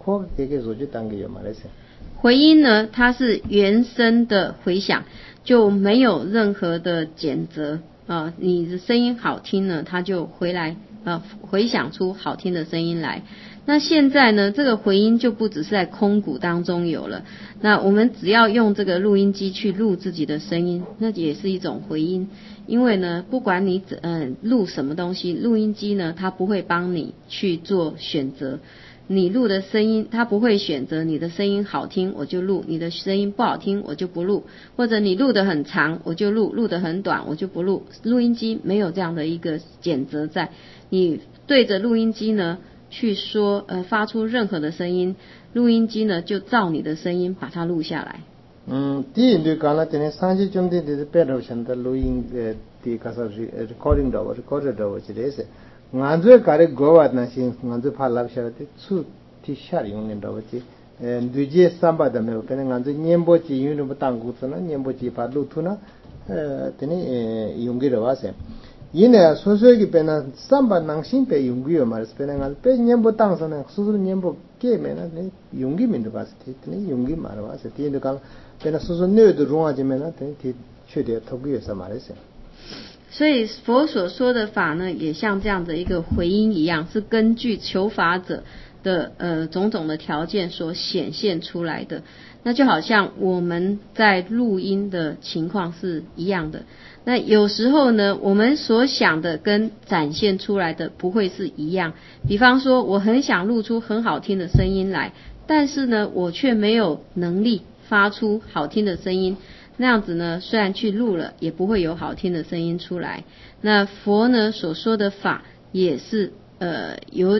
코 되게 조주 단계요 말했어. 回音呢，它是原声的回响，就没有任何的减则你的声音好听呢，它就回响出好听的声音来。那现在呢，这个回音就不只是在空鼓当中有了，那我们只要用这个录音机去录自己的声音，那也是一种回音。因为呢，不管你录什么东西，录音机呢它不会帮你去做选择。你录的声音，它不会选择你的声音好听我就录，你的声音不好听我就不录，或者你录得很长我就录，录得很短我就不录。录音机没有这样的一个选择在，你对着录音机呢去说发出任何的声音，录音机呢就照你的声音把它录下来。 第一对讲了，今天三十钟的背后现在录音的开始 recording 的，recorder 的，我记得是。俺这搞的国外那些，俺这怕老晓得，出提下用的到去，对接三八的没有，可能俺这年波机用的不当股子呢，年波机把路途呢，等于用的话是，因为所以个边呢，三八能心被用的嘛，是边那个被年波当上呢，所以年波给没呢，你用的没得话是，等于用的嘛的话是，第二个边那所以牛的容啊就没呢，等于缺点透过什么的是。 所以佛所说的法呢，也像这样的一个回音一样，是根据求法者的种种的条件所显现出来的。那就好像我们在录音的情况是一样的。那有时候呢，我们所想的跟展现出来的不会是一样。比方说，我很想录出很好听的声音来，但是呢，我却没有能力发出好听的声音。那样子呢，虽然去录了，也不会有好听的声音出来。那佛呢所说的法也是有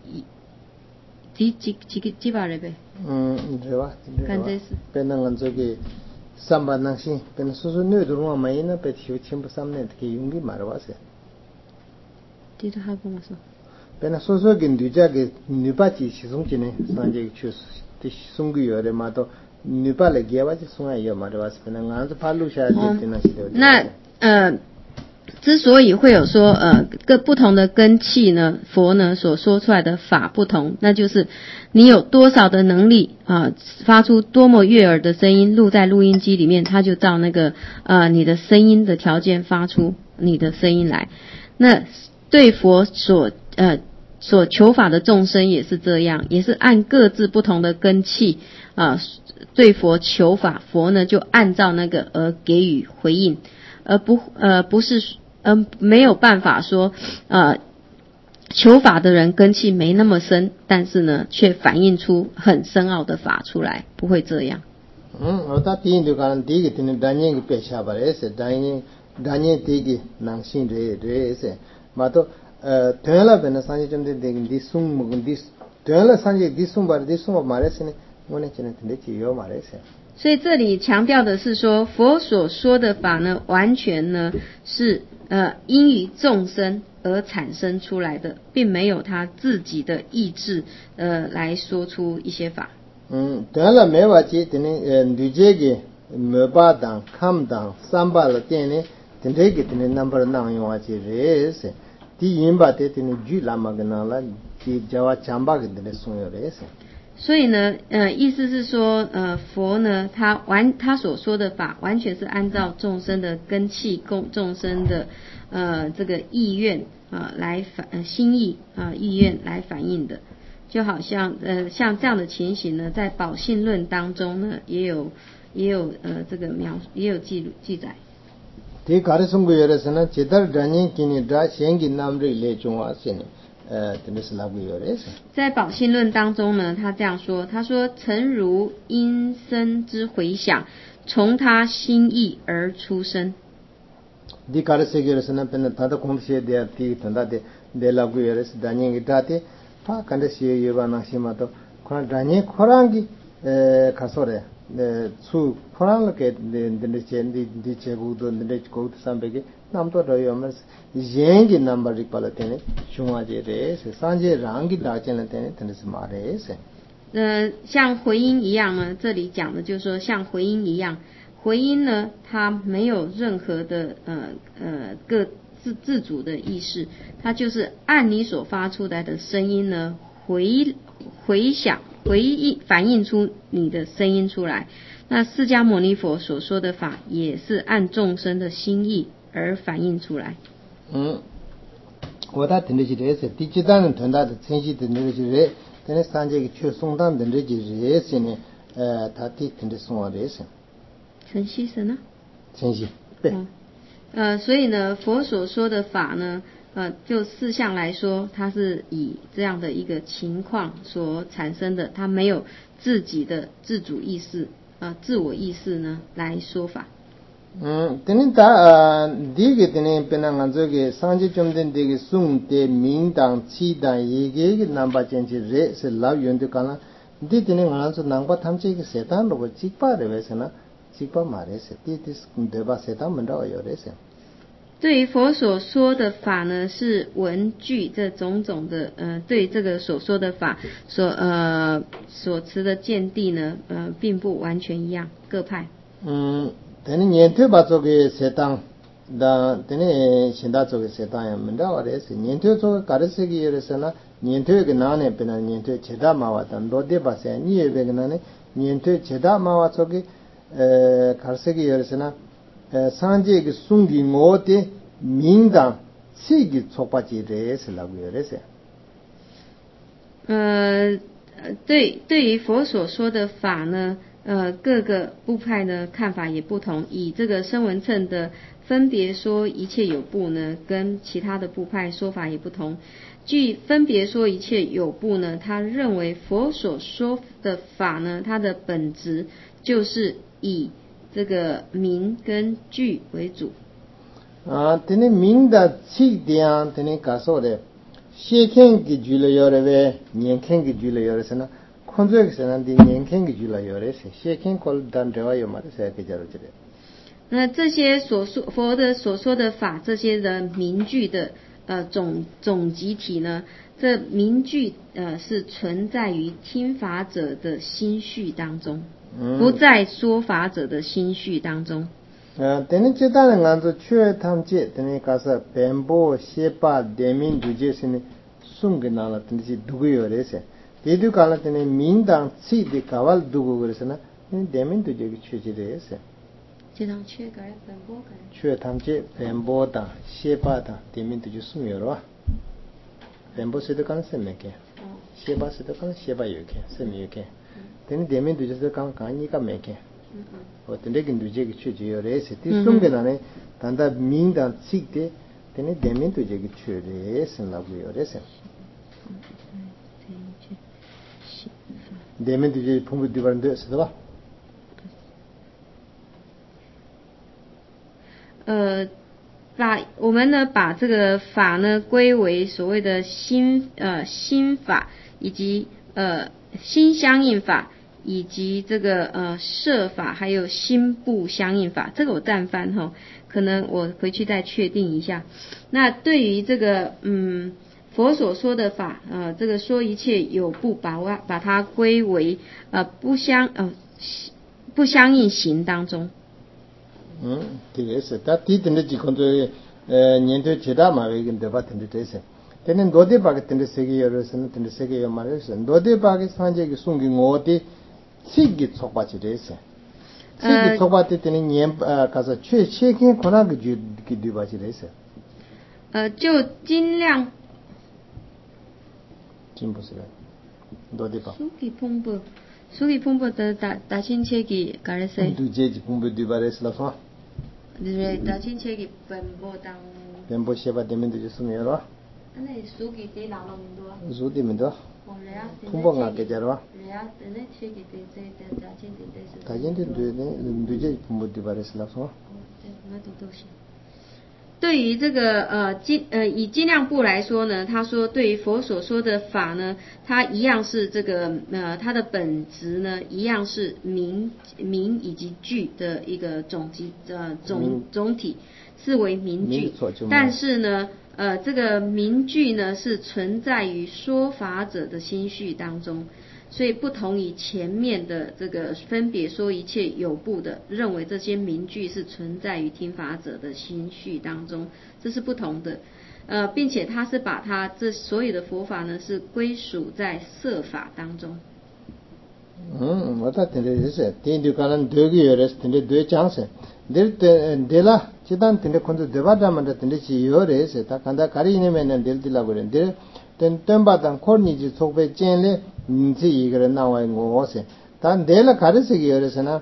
几把人呗？ 对吧？ 看这是。 变那个这个三八那些，变说说牛的话没呢，被修全部三年给用的嘛的话是。 对的，还不嘛说。 变那说说跟对家个牛把鸡是从今年三节去的送个月的嘛都。你把那个话就送来有嘛对吧？是那俺是怕录下来的那些的。 那之所以会有说各不同的根器呢，佛呢所说出来的法不同，那就是你有多少的能力发出多么悦耳的声音，录在录音机里面，它就照那个你的声音的条件发出你的声音来。那对佛所求法的众生也是这样，也是按各自不同的根器对佛求法，佛呢就按照那个而给予回应，而不是没有办法说求法的人根器没那么深，但是呢却反映出很深奥的法出来，不会这样。 我打第一就讲第一个听单年个别下巴来是单年第一个能信这是，嘛都对了，本来三十钟的第送木第对了三十第送吧马来西亚呢，我呢今天听得起有马来西亚。 所以这里强调的是说，佛所说的法呢，完全呢是因于众生而产生出来的，并没有他自己的意志来说出一些法。 对了，没话题，等于对这个没把当看当三把了点呢，等这个等于number 能用话题这是，第一把的等于举拉嘛个那了，第加话讲把个等于送有这是。 所以呢，意思是说，佛呢，他所说的法，完全是按照众生的根器、众生的这个意愿来心意意愿来反映的，就好像像这样的情形呢，在宝信论当中呢，也有这个也有记载。 第卡的送过来的是呢，其他人人给你抓现金南瑞来中华是呢。 在宝信论当中呢，他这样说，他说诚如音声之回响，从他心意而出生。 第卡的世界是呢，本来他的公司的第等到的拉古也是单年给他的，他看的是有个那些嘛都，可能单年可能的卡说的。su Quran ke de chendi di chebu do de ko sambe ke nam to do yo mas yen ki number ri pala tene chunga je de se sanje rang ki da chen tene tene se ma re se 像回音一样呢，这里讲的就是说像回音一样，回音呢它没有任何的各自主的意识，它就是按你所发出来的声音呢回响反映出你的声音出来。那释迦牟尼佛所说的法也是按众生的心意而反映出来。 我听的是第几单人团大的清晰的那个是但是三节去送单的那个是呢他听的送的是晨曦神呢？ 清晰对。 所以呢，佛所说的法呢，就四项来说，它是以这样的一个情况所产生的，它没有自己的自主意识自我意识呢来说法。 等你打第一个等你变成这个三节中的这个送的名当七当一个南巴坚持热是老远的看了，第等你俺说南巴他们这个社团如果几把的为什么？几把马来是第对吧？社团门道有的是。 对于佛所说的法呢，是文句这种种的对这个所说的法所持的见地呢并不完全一样，各派。 等你年头把这个社团da tene shinda tsoge setan ya menda wale se nyentyo tsoge kare segi yore se na nyentyo ge nane pena nyentyo cheda mawa tan lode ba se niye be ge nane nyentyo cheda mawa tsoge kare segi yore se na sanje ge sungi ngote mingdang si ge tsokpa chi re se lagu yore se 对于佛所说的法呢各个部派呢看法也不同，以这个声闻乘的分别说一切有部呢，跟其他的部派说法也不同。据分别说一切有部呢，他认为佛所说的法呢，它的本质就是以这个名跟句为主。 tene名的气点tene kaso de 谢天给举了有的呗，年天给举了有的是呢。空这个是呢，的年轻的举了有的是，谢天过了当这话有嘛的是给加入这里。 那这些佛的所说的法，这些的名句的总集体呢，这名句是存在于听法者的心绪当中，不在说法者的心绪当中。 等你这当然按照确他们这等你开始遍布写把点名读这些呢，送给那了，等你是读个有的是。대두 갈라 때는 민당 치디 가발 두고 그래서나 대민도 저기 취지래서 지당 최가에 뱀보가 최 탐제 뱀보다 시바다 대민도 주 숨여로 뱀보스도 간 셈메게 시바스도 간 시바 요게 셈이게 되는 대민도 주서 간 간이가 메게 어떤 데긴도 저기 취지요래서 뒤숨게나네 단다 민당 치디 되는 대민도 저기 취래서 나고요래서 대면 뒤에 풍부 뒤바른데 쓰다 我们呢把这个法呢归为所谓的心法，以及心相应法，以及这个摄法，还有心不相应法。这个我暂翻可能我回去再确定一下。那对于这个佛所说的法这个说一切有部把它归为不相应行当中。 这个是他提定的几个这年头其他嘛为跟对吧定的这些但多的把个定的这个有的是定的这个有嘛的是多的把个三这个送给我的这个做法这些这个做法的定年가서 최근 권한 그对吧这些就尽量 진보스가 너디바 수기 풍부 다친 책이 가르세 두제지 풍부 디바레스라서 네 다친 책이 뱀보당 뱀보시바 되면도 좋으면요 아니 수기 때 나오는도 수디면도 풍부가 깨져라 레아 때네 책이 때 다친 때 다친데 두제지 풍부 디바레스라서 네对于这个以尽量部来说呢，他说对于佛所说的法呢，它一样是这个它的本质呢，一样是名以及句的一个总体，是为名句。但是呢，这个名句呢是存在于说法者的心绪当中。所以不同于前面的这个分别说一切有部的，认为这些名句是存在于听法者的心绪当中，这是不同的。并且他是把他这所有的佛法呢是归属在摄法当中。 Wata tende ise, tende kanan dogi yores, tende doi changse. Dela, chidan tende kondu debata manda tende chi yores, ta kanda kari ine menen del dila gore. Ten temba tan korni ji sokpe chenle, ninsi yigare nawa ngo se. Tan dela kari segi yores na,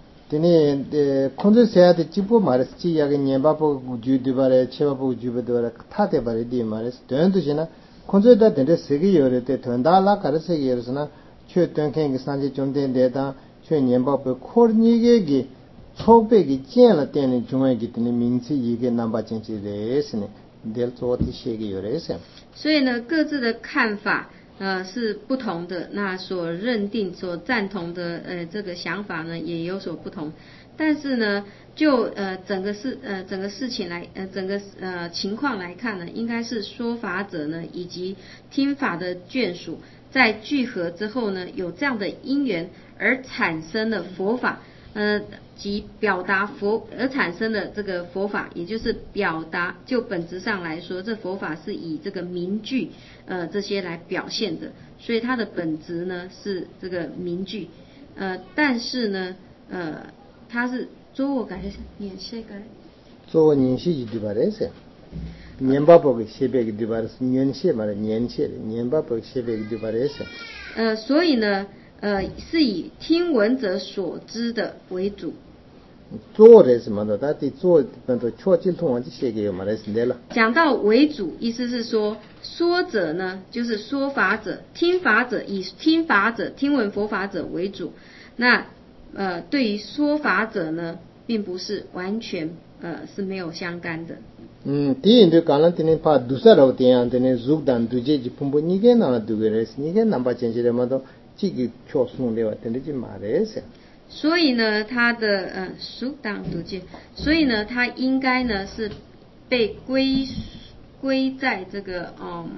tene kondu seyate chipo mares, chi yage nyemba po ju dibare, cheba po ju dibare, tate bare di mares. Tuyandu shina, kondu da tende segi yore, te tuyanda la kari segi yores na, 최 땡행이 산지 좀 된데다 최 년법의 코르니게기 초백이 쟁을 때는 중앙에 있는 민지 이게 남바진지레스네 델토티 시기 요레세 所以呢，各自的看法是不同的，那所认定、所赞同的这个想法呢也有所不同。但是呢，就整个事情来整个情况来看呢，应该是说法者呢以及听法的眷属在聚合之后呢，有这样的因缘而产生了佛法，及表达佛而产生的这个佛法，也就是表达，就本质上来说，这佛法是以这个名句这些来表现的，所以它的本质呢是这个名句，但是呢它是做我改念写改做我念写的吧嘞是。年八百写别个地方是年写嘛的年写的年八百写别个地方是。 所以呢，是以听闻者所知的为主。 做的什么的，他的做那个确切通往这些个嘛来是的了。 讲到为主，意思是说，说者呢就是说法者，听法者以听法者、听闻佛法者为主。那对于说法者呢，并不是完全是没有相干的。 第一对讲了，今天怕杜萨老天啊，今天入单杜节就碰不你个那杜个人，你个哪把钱起来嘛都这个确送的话，今天就买的是。 所以呢，他的属当读戒，所以呢，他应该呢是被归在这个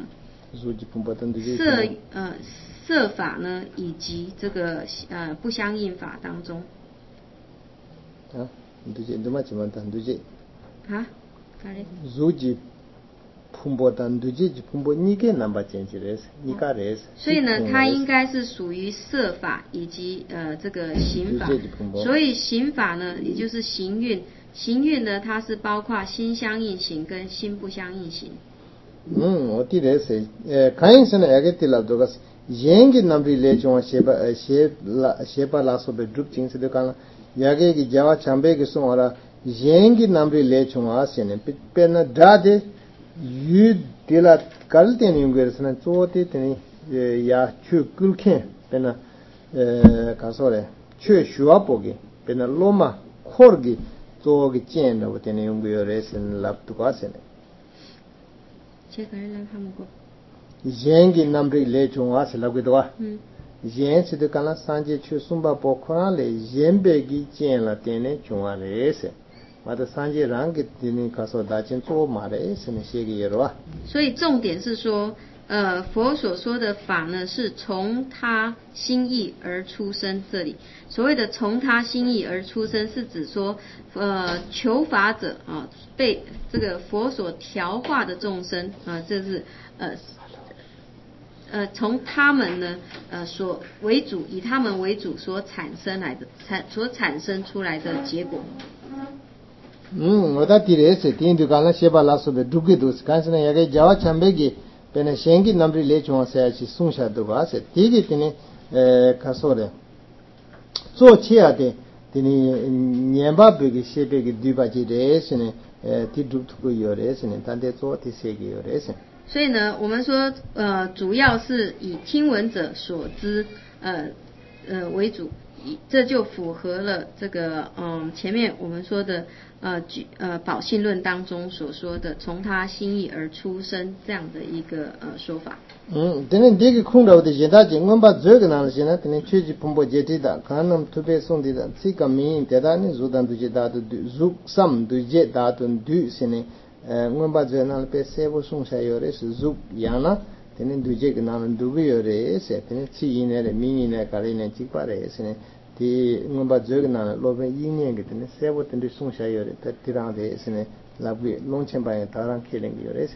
色法呢以及这个不相应法当中。 啊，读戒怎么怎么读戒？ 啊？ ruji phumbo dan duji phumbo nike namba change res nika res 所以呢它应该是属于色法以及这个行法，所以行法呢也就是行运，行运呢它是包括心相应行跟心不相应行。 我记得是看是呢个的了这个yengi namri le chong sheba la so be drup ching se de kan yage gi jawa chambe gi so ora yengi namri le chong asene pena dade yu de la kalten yungwer sna chote teni ya chu kulken pena kasore chu shua pogi pena loma khorgi to gi chen no teni yungwer sen lap tu asene che kare la ham ko yengi namri le chung a se lagwe doa yen se de kana sanje chu sumba po khora le yenbe gi chen la tene chung a le se ma de sanje rang ge tini kaso da chen to ma le se ne she ge yero 所以重点是说佛所说的法呢是从他心意而出生，这里所谓的从他心意而出生是指说求法者被这个佛所调化的众生这是从他们呢所为主，以他们为主所产生来的所产生出来的结果。 我da dire se tin du kana sheba la so be dugi dus kan se ya ge jawa chambe gi pene shengi namri le chwa sa chi sung sha do ba se ti gi tini kaso de zo chi ade tini nyemba be gi shebe gi du ba ji de se ne ti du tu yo re se ne tan de zo ti se gi yo re se 所以呢我们说主要是以听闻者所知为主，这就符合了这个前面我们说的宝信论当中所说的从他心意而出生这样的一个说法。 tenen degi khungda de jeda ji ngomba zöge na jena tenen chuji pombo jeti da kanam tube sondi da sika mi te da ni zudan du jeda du zu sam du je da tun du sine ngomba zena pe sebo sung sha yore su zu yana tenen du je na du bi yore se tenen chi ine le mi ine ka le ne chi pa re sine ti ngomba zöge na lo be yin ne ge tenen sebo tenen sung sha yore ta tirang de sine la bi long chen ba ta ran khelen yore se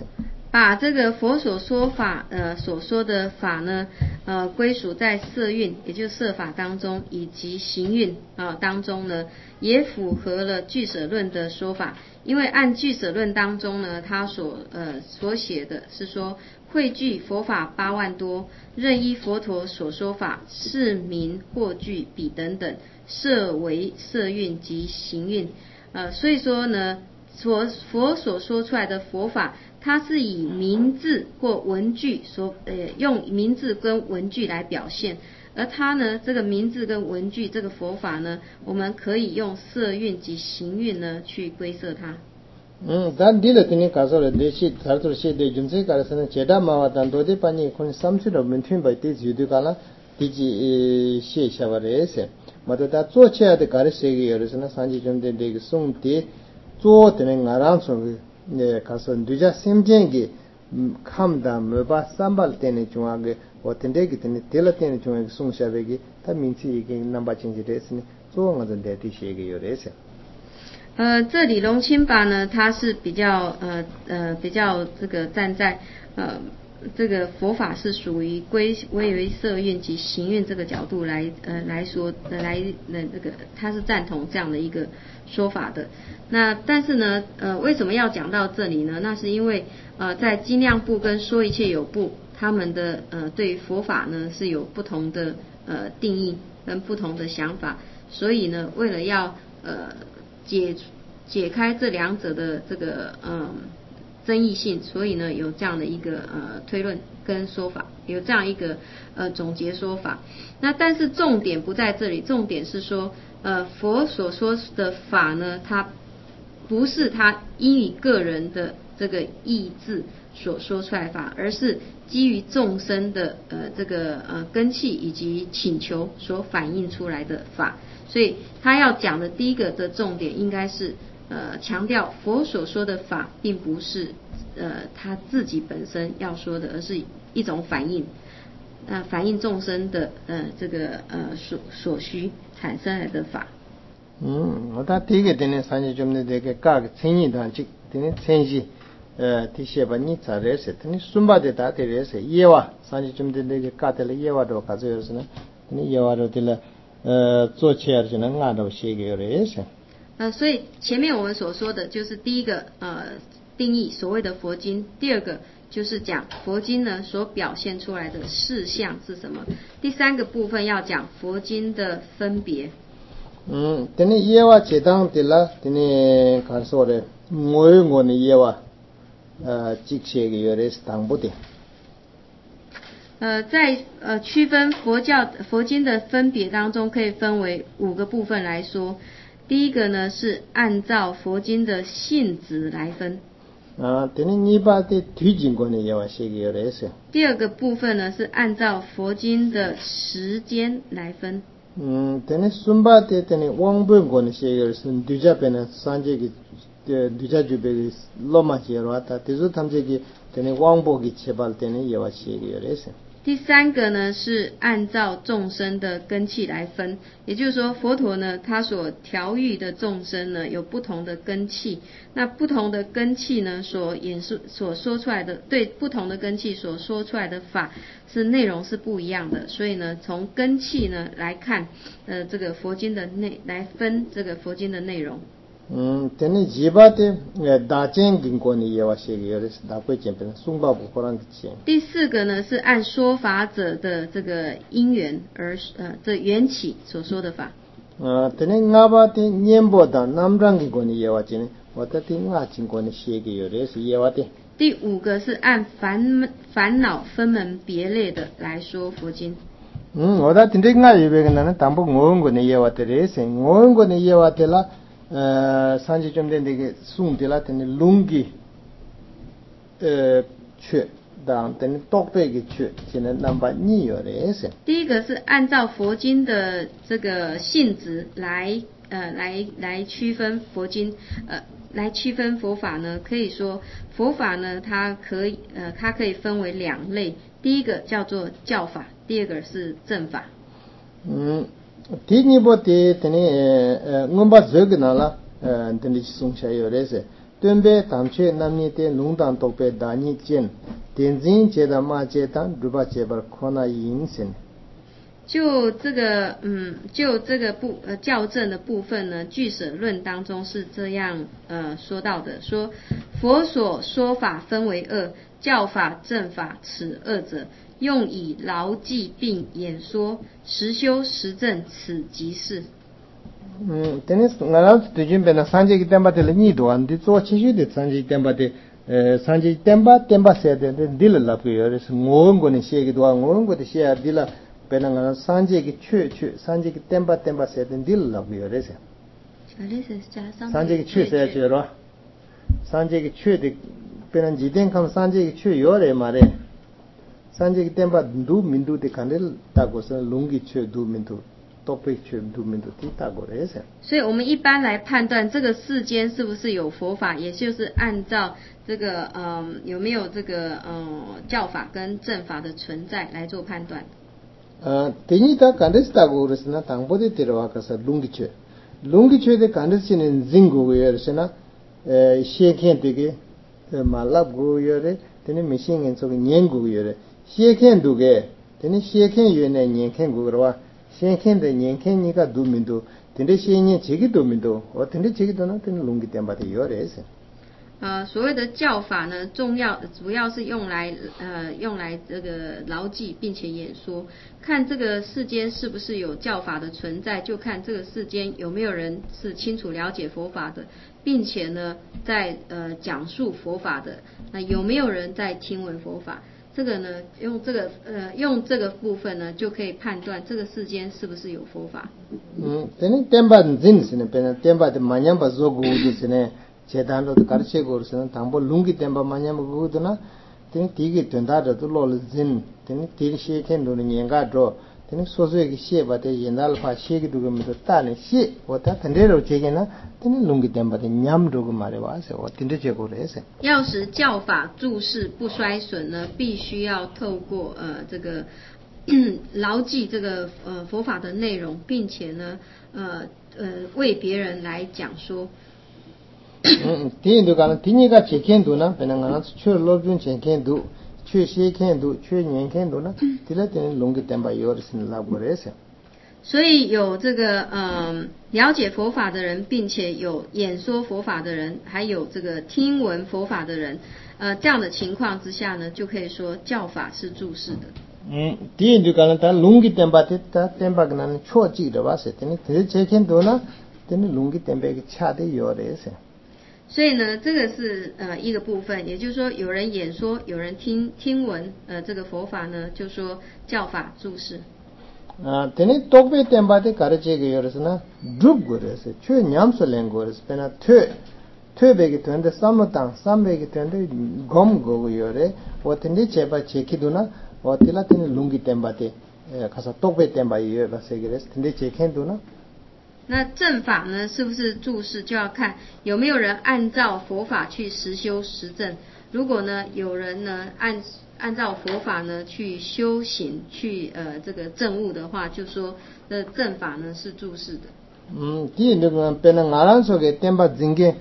把这个佛所说法所说的法呢归属在色蕴，也就是色法当中，以及行蕴当中呢，也符合了俱舍论的说法。因为按俱舍论当中呢，他所写的是说，汇聚佛法8万多，任依佛陀所说法，是名或具彼等等，设为色蕴及行蕴。所以说呢，佛所说出来的佛法，它是以名字或文句用名字跟文句来表现，而它呢，这个名字跟文句这个佛法呢，我们可以用色蕴及行蕴呢去归摄它。 dan dile tini kasore deshi sartur she de jumse karasana cheda mawa dan dode pani kon samsiro menthin bai te judu kala tiji she shavare se mata da zo che de kare she ge yoresana sanji jumde de sung te zo tene ngaran so ne kason duja semjen ge khamda meba sambal tene chunga ge otende ge tene tela tene chunga ge sung shave ge ta minchi ge namba chinji resne zo nga de ti she ge yorese。 这里龙清法呢，他是比较这个站在这个佛法是属于归为色蕴及行蕴这个角度来说这个他是赞同这样的一个说法的。那但是呢为什么要讲到这里呢？那是因为在精量部跟说一切有部他们的对佛法呢是有不同的定义跟不同的想法，所以呢为了要解开这两者的这个争议性，所以呢有这样的一个推论跟说法，有这样一个总结说法。那但是重点不在这里，重点是说佛所说的法呢，它不是他因以个人的这个意志所说出来的法，而是基于众生的这个根器以及请求所反映出来的法。所以他要讲的第一个的重点应该是强调佛所说的法并不是他自己本身要说的，而是一种反应反映众生的这个所需产生来的法。 我他第一个呢三就呢这个各个参与团体呢参与提些吧你查认识呢顺巴的大的认识耶哇三就呢这个各的耶哇都卡着是呢呢耶哇都的了做起来就能按照写给认识。 所以前面我们所说的就是第一个定义所谓的佛经，第二个就是讲佛经呢所表现出来的事项是什么，第三个部分要讲佛经的分别。 这里耶瓦切当的了，这里看说的我呢耶瓦这些个有的是当不的。 在区分佛经的分别当中，可以分为5个部分来说。第一个呢是按照佛经的性质来分。 这里你把的推荐过呢也话写个有的是。 第二个部分呢是按照佛经的时间来分。 这里顺把的这里往本过呢写个是对家边呢三节个对家就被罗马写了他，这是他们这个这里往本给切包这里也话写个有的是。 第三个呢是按照众生的根器来分，也就是说佛陀呢他所调御的众生呢有不同的根器，那不同的根器呢所说出来的，对不同的根器所说出来的法是内容是不一样的，所以呢从根器呢来看这个佛经的来分这个佛经的内容。 这里几把的大经经过你也话写个有的是大会见边送报不可能钱。 第四个呢是按说法者的这个因缘而这缘起所说的法。 这里我把的念波的南张经过你也话钱，我的我经过你写个有的是也话的。 第5个是按烦恼分门别类的来说佛经。 我的听这我有别个呢，当不我过你也话的嘞是，我过你也话的啦。三级中的那个送的了，等于龙给缺，当等于多倍的缺，现在能把你有的是。 第一个是按照佛经的这个性质来区分佛经，来区分佛法呢，可以说佛法呢，它可以分为2类，第一个叫做教法，第二个是正法。 第一步的等于我把这个拿了，等于送下有的是， 뚠베 담체 남니테 룽당 똑베 다니 젠 덴진 제다 마제단 루바 제벌 코나 인신。 就这个校正的部分呢，俱舍论当中是这样说到的，说佛所说法分为二，教法正法此二者，用以牢记并演说，实修实证，此即是。 tenis ngaral tujin bena sanje ki temba de ni do an di zo chi chi de sanje temba de sanje temba se de dil la pu yore ngong go ni she ki do ngong go de she dil bena ngaral sanje ki chue sanje ki temba se de dil la pu yore se sanje ki chue se che ro sanje ki chue de bena jiden kam sanje ki chue yore mare sanje ki temba du mindu de kanel ta go se lungi chue du mindu 所以我们一般来判断这个世间是不是有佛法，也就是按照这个有没有这个教法跟正法的存在来做判断。 tenyita kandesta goresna tangbode terwa kasa lungi de kandesinen zingu yersena shekhen tege malab go yore teni machine en so nyengu yore shekhen duge teni shekhen yene nyenken gurwa shekhen de nyenken niga du mindu tende shenye chegi du mindu o tende chegi do na tende lungi temba de yore ese。 所谓的教法呢，主要是用来这个牢记并且演说，看这个世间是不是有教法的存在，就看这个世间有没有人是清楚了解佛法的，并且呢在讲述佛法的，那有没有人在听闻佛法？这个呢用这个部分呢就可以判断这个世间是不是有佛法。 tene temba zin sine pena temba de manyamba zogu de sine 제단도 가르쳐 고르서는 당보 룽기 템바 마냐 먹고도나 되니 디게 된다도 롤진 되니 디게 시에켄도는 년가도 되니 소소에게 시에바데 옛날파 시에게 두고면서 따네 시 왔다 텐데로 제게나 되니 룽기 템바데 냠도고 말해 와서 어딘데 제고래서 要使教法注释不衰损呢，必须要透过这个牢记这个佛法的内容，并且呢为别人来讲说。 디인도 가는 디니가 제켄도나 베나가나 추 로준 제켄도 추 시켄도 추 년켄도나 딜라테는 롱기 템바 요르신 라고레세。 所以有这个了解佛法的人，并且有演说佛法的人，还有这个听闻佛法的人，这样的情况之下呢，就可以说教法是注释的。 디인도 가는 다 롱기 템바 다 템바가는 초지的와세 되니 제켄도나 되니 롱기 템베기 차데 요레세。 所以呢，这个是一个部分，也就是说，有人演说，有人听闻这个佛法呢，就说教法注释。 tene tokbe tembate karache ge yoresna drup gores chue nyamso len gores pena thö bege twende samotang sambege twende gom go yore o tende cheba chekiduna o tila tene lungi tembate kasa tokbe temba yore segeres tende chekenduna。 那正法呢，是不是注释就要看有没有人按照佛法去实修实证。如果呢有人呢按照佛法呢去修行，去这个证悟的话，就说正法呢是注释的。 第那个变那阿说给temba zinge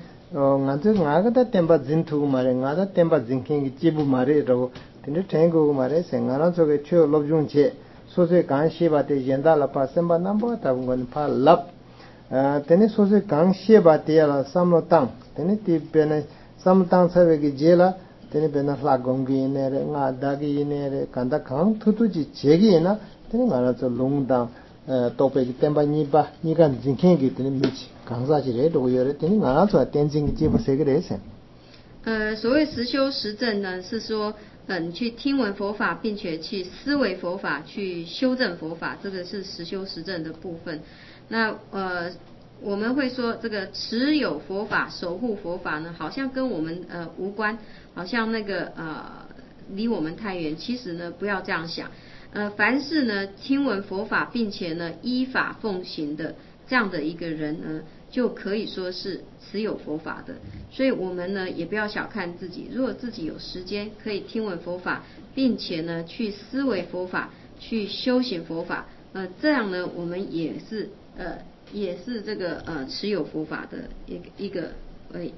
ngada temba zintu mare ngada temba zinking jibu mare ro tinde tengo mare sengara so ge chö lobjun che so se kan shiba te yenda la pa semba nambo ta ngon pa lap tene soze gang sheba te la samlo tang tene ti bene samtang sabe gi jela tene bena la gongi ne re nga dagi ne re kanda khang thutu ji jegi na tene ngara so lungdang tope gi temba ni ba ni gan jinkhen gi tene michi gangsa ji re do yore tene ngara so tenzing gi jibu se ge re se。 所谓实修实证呢，是说你去听闻佛法，并且去思维佛法，去修正佛法，这个是实修实证的部分。那我们会说这个持有佛法、守护佛法呢，好像跟我们无关，好像那个离我们太远。其实呢，不要这样想。凡是呢听闻佛法，并且呢依法奉行的这样的一个人呢，就可以说是持有佛法的。所以我们呢也不要小看自己，如果自己有时间可以听闻佛法，并且呢去思维佛法，去修行佛法，这样呢我们也是这个持有佛法的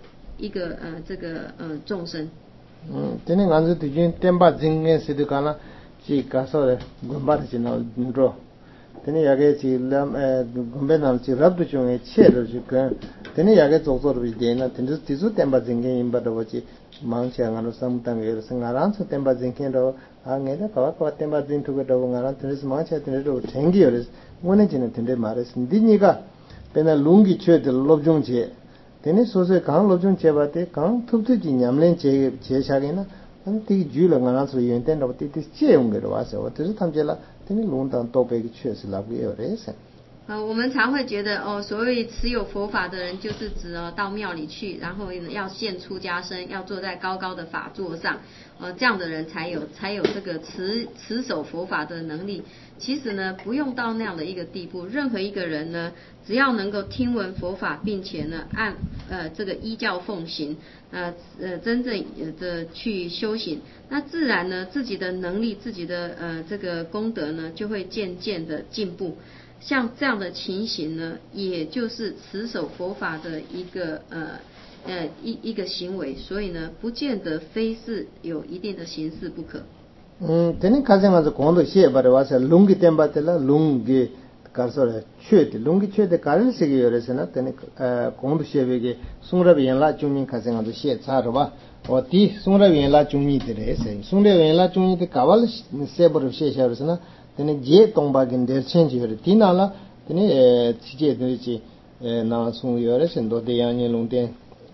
一个这个众生。 tene nganzu tujin temba jingen sidu kana chi kasore gomba de chino ndro tene yage chi lam gombe nam chi rabdu chunge che ro chi kan tene yage zogzor bi de na tene tizu temba jingen imba do chi mangcha ngano samtang yer sangaran so temba jingen do angeda kawa temba jing tu do ngaran tene mangcha tene do tengi yor ngone jine tene mares ndiniga pena lungi che de lobjong che tene sose 강 lobjong che bate 강 tuptu ji nyamlen che shagena an ti jula ngana so yenten do ti che ungero wase o tisu tamjela tene lungdan tope ki che se labu yorese 我们常会觉得所谓持有佛法的人，就是指到庙里去，然后要现出家身，要坐在高高的法座上，这样的人才有这个持守佛法的能力。其实呢，不用到那样的一个地步，任何一个人呢，只要能够听闻佛法，并且呢按这个依教奉行，真正的去修行，那自然呢自己的能力、自己的这个功德呢，就会渐渐的进步。像这样的情形呢，也就是持守佛法的一个一个行为，所以呢，不见得非是有一定的形式不可。 tene kasenga zo kondo she bare wasa lungi tembatela lungi karsore chöte lungi chöte karil sege yoresena tene kondo shebege sungrabe yanla chungmin kasenga zo she charwa o ti sungrabe yanla chungmi tere se sungrabe yanla chungmi te kawal sebor she yoresena tene je tongba gin der change yore tinala tene chije de na sung yoresen do de yang lungten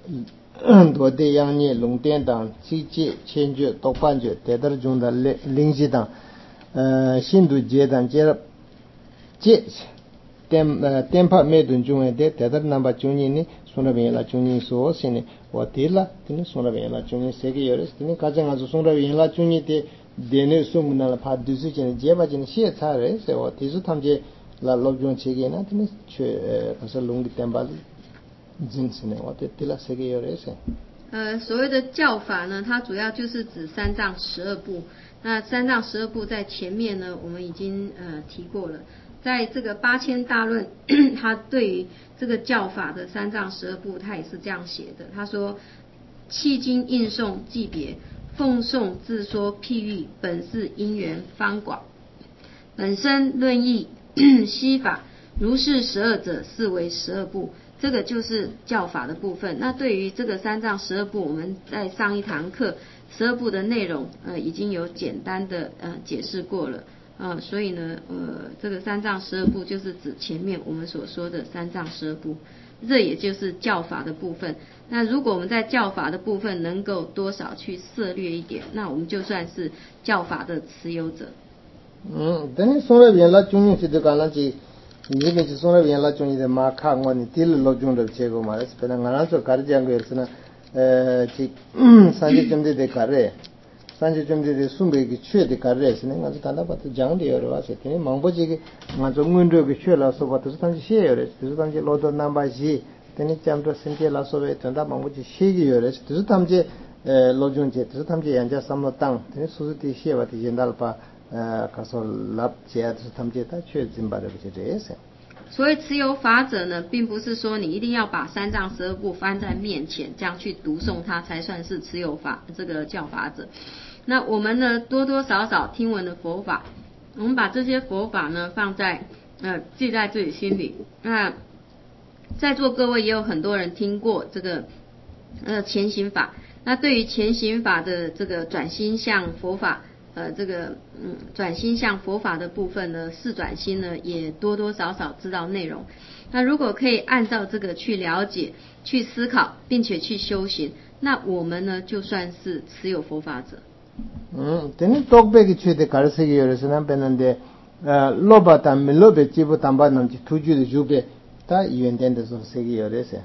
do de yang lungten dang chije change tokpan je tedar junda lingji dang shindu je dan je tempa medun jungwe de tedar namba chungni ni sunrabe la chungni so sene watila tene sunrabe la chungni sege yores tene kajanga zo sunrabe la chungni te dene sungna la pa dusu chen jeba chen she chare se wa tisu tamje la lobjong chege na tene che kasa lungi tembal jinsne wa te tila sege yore se 所谓的教法呢，它主要就是指三藏12部。那三藏12部在前面呢，我们已经提过了。在这个八千大论，他对于这个教法的三藏12部，他也是这样写的。他说：迄今应诵记别，奉诵自说譬喻，本是因缘方广，本身论义悉法，如是12者，是为12部。这个就是教法的部分。那对于这个三藏12部，我们在上一堂课12部的内容已经有简单的解释过了所以呢这个三藏12部就是指前面我们所说的三藏12部，这也就是教法的部分。那如果我们在教法的部分能够多少去涉略一点，那我们就算是教法的持有者。 等于说了原来中间是这个那些你们是说了原来中间的马卡我你提了老中的结果嘛，是本来俺那说搞这样个是呢去三十钟的搞嘞。산지 좀들이 숨베기 최대 가르에서는 아주 단답도 장대여러 와서 되니 망보지기 맞아 문도기 최라서 받아서 단지 시에요래 그래서 단지 로더 남바지 되니 잠도 신제라서에 된다 망보지 시기여래 그래서 담지 로존제 그래서 담지 연자 삼로 땅 되니 수수티 시에바티 jen달파 가서 랍제야 그래서 담지 다 최진바를 그제에서 所谓持有法者呢，并不是说你一定要把三藏12部翻在面前，这样去读诵它才算是持有法这个教法者。那我们呢，多多少少听闻的佛法，我们把这些佛法呢放在记在自己心里。那在座各位也有很多人听过这个前行法。那对于前行法的这个转心向佛法。这个转心向佛法的部分呢，四转心呢也多多少少知道内容。那如果可以按照这个去了解、去思考，并且去修行，那我们呢就算是持有佛法者。 되는 똑배기 최대 가르치기 열어서는 배는데 로바다 밀로베 지부 담바는지 투주의 주베 다 이wen된 데서 세기 열어서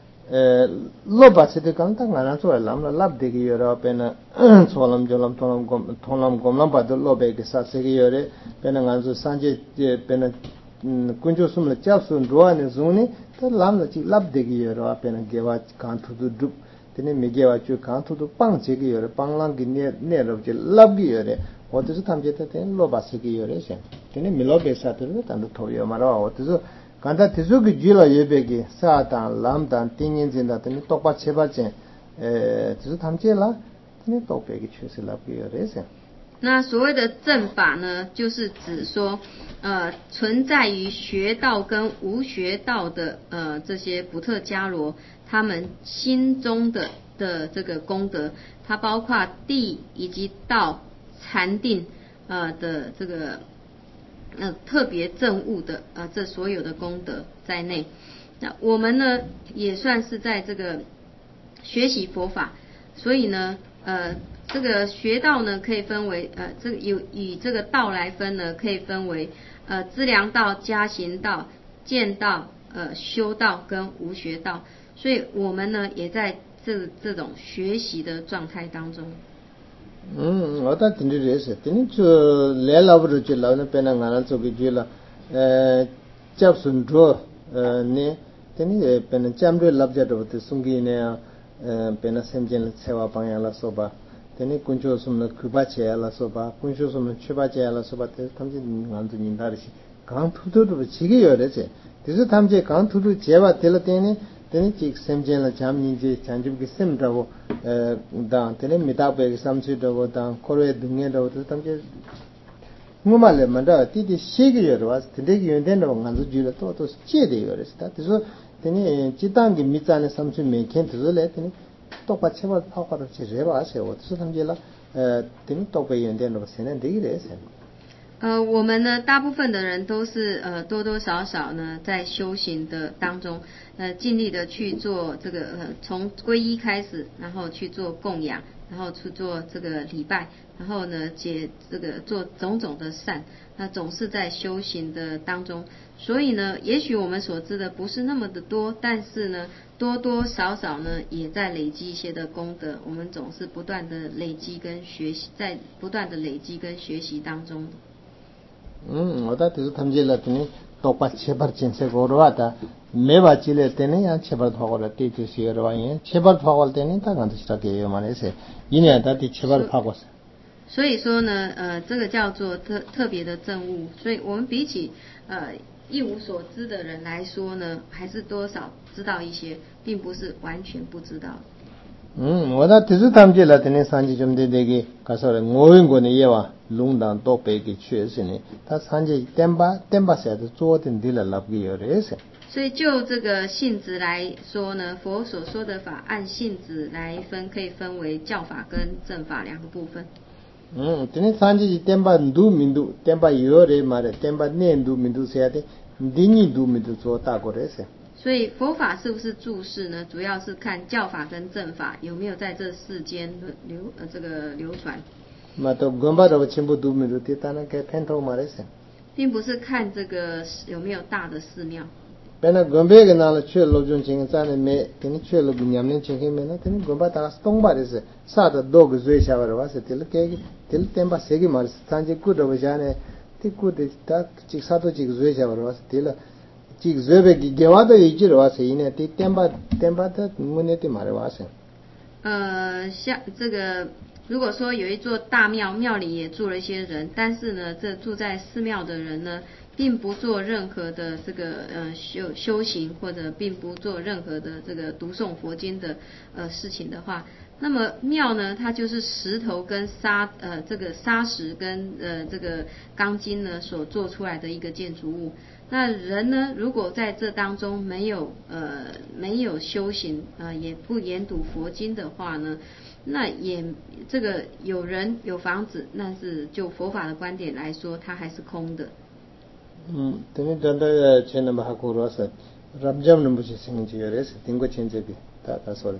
로바스데 간다 가나 소람라 랍데기 열어 배는 소람 졸람 통람 곰람 바도 로베기 사세기 열어 배는 간수 산제 배는 군조 숨을 잡순 로안에 존이 또 람라지 랍데기 열어 배는 개와 간투도 둑 tene megewa chu kantu to pang che ge yore panglang gi ne rob che lab gi yore otisu tamje ta ten lo ba se gi yore se tene milo be sa te tan to yo mara otisu kanda tisu gi jila yebe gi sa ta lam dan tingin jin da tene tokpa cheba chen 只是他们这啦，你都别个确实了不要的噻。 那所谓的正法呢，就是指说，存在于学道跟无学道的这些补特伽罗，他们心中的这个功德，它包括地以及道、禅定的这个特别证悟的这所有的功德在内。那我们呢，也算是在这个学习佛法，所以呢，这个学道呢，可以分为这个以这个道来分呢，可以分为资粮道、加行道、见道、修道跟无学道。所以我们呢，也在这种学习的状态当中。 我倒听着这是，听就来老不着就老那边那俺那做个就了，接顺着呢，听你边那接着老着着的送给呢，边那sem见了菜话帮呀了说吧。teni kuncho sumna kuba chaya la soba, kuncho sumna chuba chaya la soba, te tamche nganzu nindari shi, kaan thudu dhubu chigi yore che. Tisu tamche kaan thudu cheba tela teni chik semchen la cham nyingche, chanchib ki sem dhago, dang, teni mitakpe ki samsui dhago, dang, korwe dungye dhago, tisu tamche nguma le manda, titi shigi yore was, tende ki yonden dhago nganzu jula to che de yore shi ta. Tisu teni chitangi mitsane samsui mekhen tisu le, teni 똑바 체벌 파고를 제대로 하세요. 그래서 당제라 되는 똑바이 연대로 세는 되게 돼서 我们呢，大部分的人都是多多少少呢，在修行的当中，尽力的去做这个从皈依开始，然后去做供养，然后去做这个礼拜，然后呢，这个做种种的善，那总是在修行的当中。所以呢，也许我们所知的不是那么的多，但是呢，多多少少呢，也在累积一些的功德。我们总是不断的累积跟学习，在不断的累积跟学习当中。 오다 뜻 탐질라더니 똑바 체벌 진세 고로하다 매바 질레 때는 야 체벌 파고라 띠띠시여로 와예 체벌 파고할 때는 다 간도 시작해요 말해서 이내 다디 체벌 파고서 所以说呢，这个叫做特别的证悟。所以我们比起一无所知的人来说呢，还是多少知道一些，并不是完全不知道。 오다 뜻 탐질라더니 산지 좀 되게 가서 모인고는 예와 룽당 똑배기 취했으니 다 산지 땜바세도做된 딜라 랍기요레세 所以就这个性质来说呢，佛所说的法按性质来分，可以分为教法跟正法两个部分。 tene 산지 땜바 누 민두 땜바 요레 말에 땜바 nen두 민두 세야데 니니 두 민두做大过레세 所以佛法是不是注释呢？主要是看教法跟正法有没有在这世间流传。 마또 gond바로 침부 두 민두 티타나 게 펜토 말레세 并不是看这个有没有大的寺庙。 베나 gond베게 나라 최 로존 징 자네 메 테니 최 로기 냠네 징 메나 테니 gond바 다 스통바레세 사다 도그 즈웨샤바로 와세 틸케기 틸 템바 세기 마르스 산지 쿠도 바자네 티쿠데 타 직사도 직 즈웨샤바로 와세 틸 직 즈웨베기 게와도 이지로 와세 이네 티 템바다 문네티 마레 와세 像这个如果说有一座大庙，庙里也住了一些人，但是呢，这住在寺庙的人呢，并不做任何的这个修行，或者并不做任何的这个读诵佛经的事情的话，那么庙呢，它就是石头跟这个砂石跟这个钢筋呢所做出来的一个建筑物。那人呢，如果在这当中没有修行，也不研读佛经的话呢，那也这个有人有房子，但是就佛法的观点来说，它还是空的。 tene danda chena mahakurasa rabjam numbuchi singi yores tingo chenjebi ta sore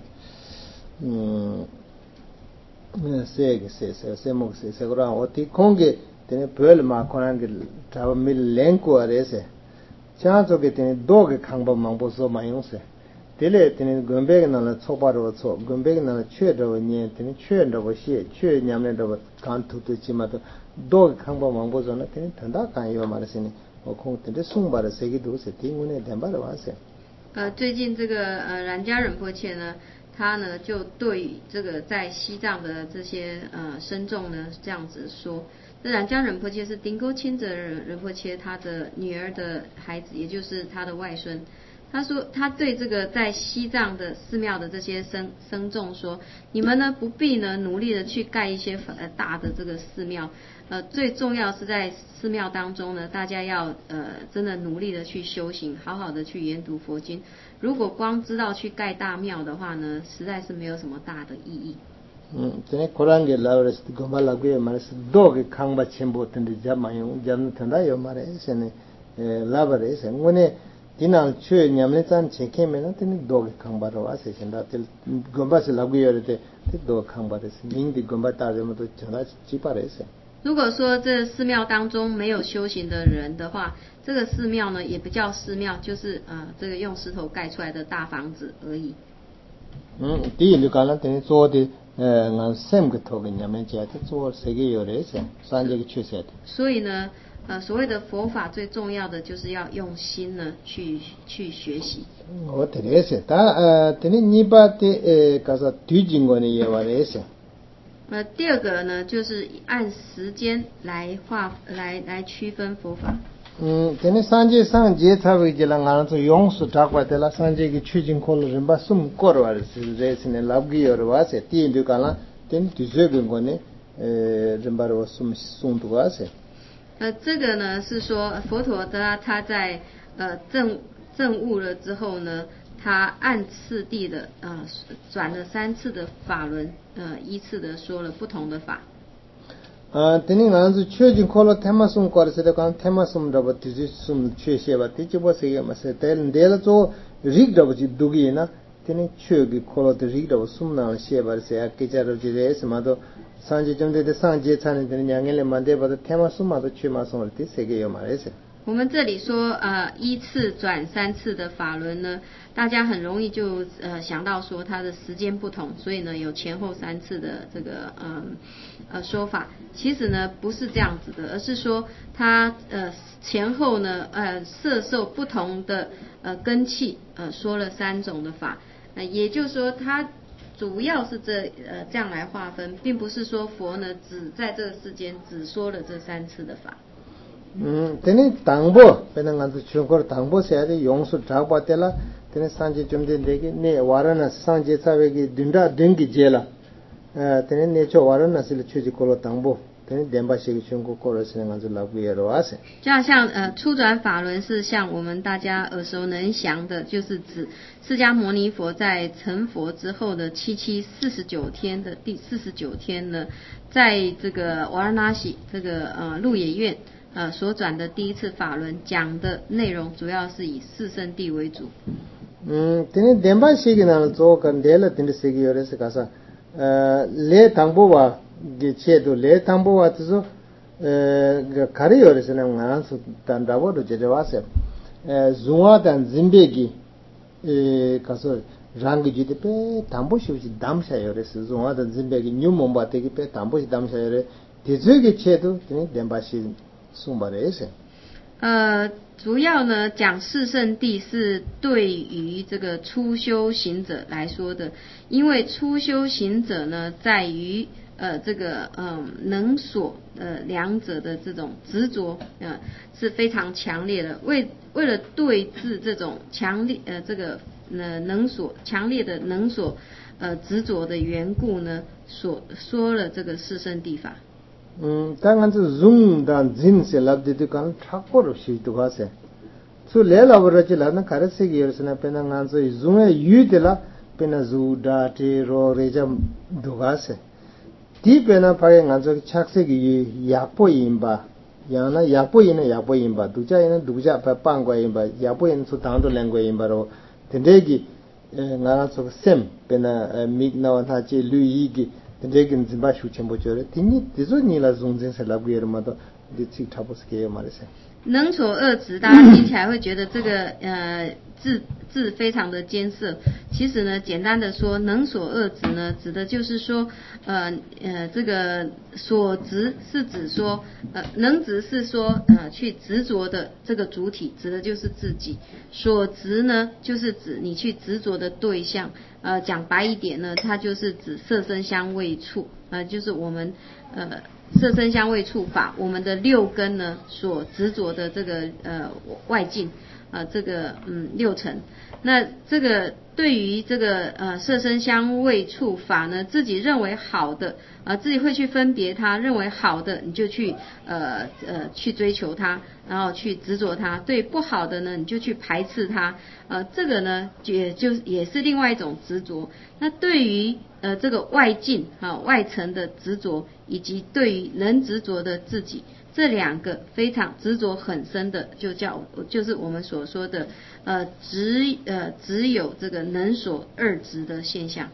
se mok se gora oti konge tene pel ma konan ge travel mil lenko arese cha zo ge tene dog khangba mangbo so mayose tele tene gombe na la choparo cho gombe na la chue do nye tene chue do bo she chue nyamne do kan tu tu chi ma to dog khangba mangbo zo na tene thanda kan yo marasini 最近这个燃家仁波切呢，他呢就对于这个在西藏的这些僧众呢这样子说，这燃家仁波切是丁沟钦泽仁波切他的女儿的孩子，也就是他的外孙。 他说他对这个在西藏的寺庙的这些僧众说，你们呢不必呢努力的去盖一些大的这个寺庙，最重要是在寺庙当中呢，大家要真的努力的去修行，好好的去研读佛经。如果光知道去盖大庙的话呢，实在是没有什么大的意义。 tene korange lawres gomba lagwe mares doge khangba chembo tende jamayong jam thanda yo mare sene labare sen ngone dinal chue nyamle tan cheke mena tene doge khangba ro ase senda tel gomba se lagwe yore te doge khangba res ning di gomba ta re mo to chana chi pare se 如果说这寺庙当中没有修行的人的话，这个寺庙呢也不叫寺庙，就是这个用石头盖出来的大房子而已。 di lu kala tene so de ngan sem ge to ge nyame ja te so se ge yore se san je ge chue se 所以呢所谓的佛法最重要的就是要用心呢去学习。 我te re se ta tene ni ba te ka sa tu jing go ne ye wa re se 第二个呢，就是按时间来区分佛法。 tene sanje sang je thawe je la ngana to yong su ta kwa te la sanje ge chujing khol rimba sum kor wa re se ne lab gi yor wa se ti ndu kala ten tu je ge ngone rimba ro sum tu wa se 这个呢是说佛陀他在证悟了之后呢，他按次第的转了3次的法轮，依次的说了不同的法。 tene ngana to chujing khol thema sum kor se de kan thema sum da ba ti sum chue she ba ti che bo se ye ma se tel de la to rig da ba ji du gi na tene chue gi khol de rig da ba sum na she ba se a ke cha ro ji re se ma do sanje jam de sanje chane de nyang le ma de ba thema sum ma do chue ma sum ti se ge yo ma re se 我们这里说依次转3次的法轮呢，大家很容易就想到说它的时间不同，所以呢有前后3次的这个说法。其实呢不是这样子的，而是说它前后呢摄受不同的根器说了3种的法，也就是说它主要是这样来划分，并不是说佛呢只在这个世间只说了这3次的法。 tene tangbo pena nganzu chungkor tangbo se ade yongsu dhagpa tela tene sanje chumde degi ne warana sanje sawe gi dinda dengi jela tene necho warana sile chuji kolo tangbo tene demba shegi chungko koro sine nganzu lagu yero ase 就好像初转法轮是像我们大家耳熟能详的，就是指释迦牟尼佛在成佛之后的49天的第49天呢，在这个瓦拉纳西这个鹿野苑所转的第一次法轮，讲的内容主要是以四圣谛为主。 tene demba shegi nana zo kan dela tende segi yore se kasa le tangbo wa ge che do le tangbo wa tso kari yore se na ngana su tandabo do jerewa se zunga dan zimbe gi kaso rangi jide pe tambo shibuchi damsha yore se zunga dan zimbe gi nyu momba tegi pe tambo shi damsha yore tezo ge che do tene demba shegi sumba re se 主要呢讲四圣谛是对于这个初修行者来说的，因为初修行者呢在于这个能所两者的这种执着是非常强烈的，为了对治这种强烈这个能所强烈的能所执着的缘故呢，所说了这个四圣谛法。 当是zung dan zin se labde de kan thakor shi tu ga se so le la bora chi la na kare se gi yersna pena ngan so zung e yu de la pena zu da te ro re jam du ga se ti pena pa ge ngan so chak se gi ya po yin ba ya na ya po yin ba du ja pa pang gwa yin ba ya po yin su dang do leng gwa yin ba ro tende gi ngana so sem pena mig na wa ta chi lu yi gi tendegin zimba shu chenpo chore tingi tizo nila zungzin se lagu yer ma do di tsik tapo ske yo ma re se 能所二执，大家听起来会觉得这个字非常的艰涩。其实呢，简单的说，能所二执呢，指的就是说，这个所执是指说，能执是说，去执着的这个主体，指的就是自己；所执呢，就是指你去执着的对象。讲白一点呢，它就是指色声香味触，就是我们色声香味触法，我们的6根呢所执着的这个外境。 这个六尘。那这个对于这个色声香味触法呢，自己认为好的自己会去分别它，认为好的你就去去追求它，然后去执着它，对不好的呢你就去排斥它，这个呢也是另外一种执着。那对于这个外境外层的执着，以及对于能执着的自己，这两个非常执着很深的，就是我们所说的只有这个能所二执的现象。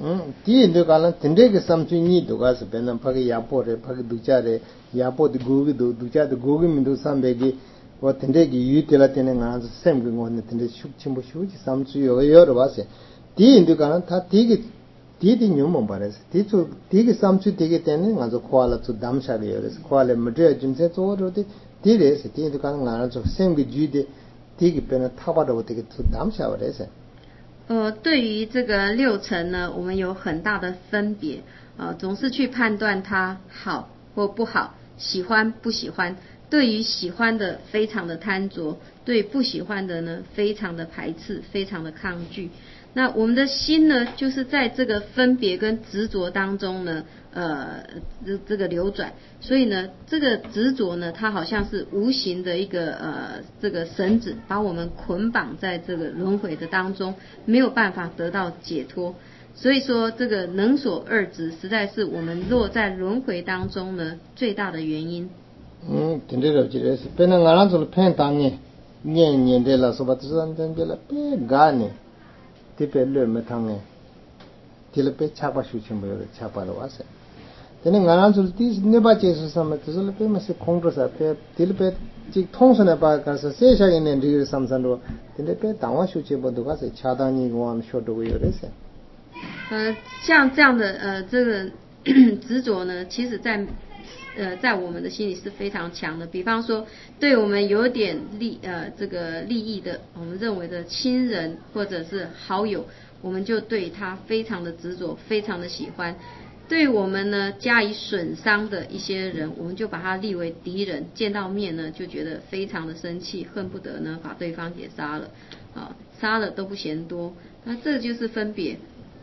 뒤에 가는 된대게 삼중이 도가서 배는 파기 야포래 파기 두자래 야포도 고기도 두자도 고기민도 삼백이 뭐 된대게 유텔라 때는 가서 샘그 거는 된대 숙침보 슈지 삼주요 여러 봐서 뒤에 가는 다 되게 뒤에 뇽만 말해서 뒤쪽 되게 삼주 되게 때는 가서 코알라 또 담샤게 여래서 코알레 머저 좀세 저러데 뒤에서 뒤에 가는 가서 샘그 주데 되게 배는 타바도 되게 또 담샤 그래서 对于这个六尘呢，我们有很大的分别，总是去判断它好或不好，喜欢不喜欢。对于喜欢的非常的贪着，对不喜欢的呢非常的排斥，非常的抗拒。那我们的心呢，就是在这个分别跟执着当中呢，这个流转。所以呢，这个执着呢，它好像是无形的一个这个绳子，把我们捆绑在这个轮回的当中，没有办法得到解脱。所以说，这个能所二执，实在是我们落在轮回当中呢最大的原因。 된대로 지레스 배는 가나서 팬 당에 년년들라 소바트선 된들라 배 가네 디벨레 메탕에 딜레페 차바 슈침보요 차바로 와서 되는 가나서 티 네바체스 삼마트서 페 마세 콩드사 페 딜레페 지 통선에 바 가서 세샤에 있는 리르 삼산로 딜레페 당와 슈침보도 가서 차단이 고함 쇼도고요 그래서 像这样的这个执着呢，其实在我们的心里是非常强的。比方说，对我们有点这个利益的，我们认为的亲人或者是好友，我们就对他非常的执着，非常的喜欢。对我们呢加以损伤的一些人，我们就把他立为敌人，见到面呢就觉得非常的生气，恨不得呢把对方给杀了，杀了都不嫌多。那这就是分别。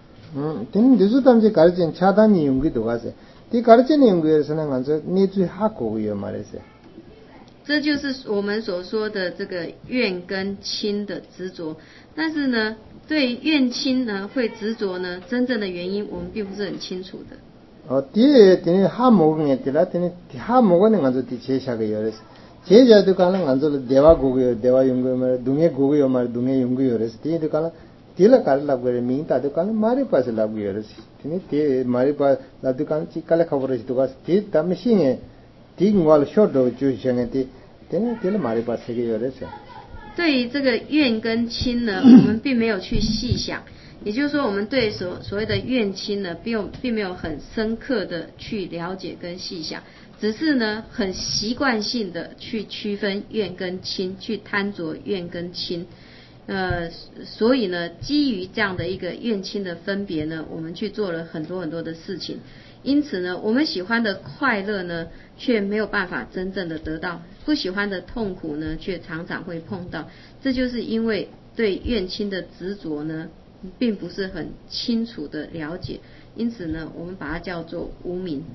되는 뉴스담지 가르친 차단이 용기도 가세. 이 가르치는 연구에서는 간서 내주 하고요 말했어요. 这就是我们所说的这个怨跟亲的执着。但是呢，对怨亲呢会执着呢，真正的原因我们并不是很清楚的。 뒤에 되는 하모근에 되라 되는 하모근에 간서 뒤 제샤가 열었어. 제자도 가는 간서 대화 고고요 대화 연구요 말 동해 고고요 말 동해 연구요 그래서 뒤에도 가는 तिला कर लागू रे मी ता दुकान मारे पास लागू यार तिने ते मारे पास ला दुकान ची काले खबर है तो बस ते तम सिंगे तीन वाल शॉट दो जो संगे ते तिने तिला मारे पास है यार से 对于这个怨跟亲呢，我们并没有去细想，也就是说，我们对所谓的怨亲呢，并没有很深刻的去了解跟细想，只是呢很习惯性的去区分怨跟亲，去贪着怨跟亲。所以呢，基于这样的一个怨亲的分别呢，我们去做了很多很多的事情。因此呢，我们喜欢的快乐呢，却没有办法真正的得到；不喜欢的痛苦呢，却常常会碰到。这就是因为对怨亲的执着呢，并不是很清楚的了解。因此呢，我们把它叫做无明。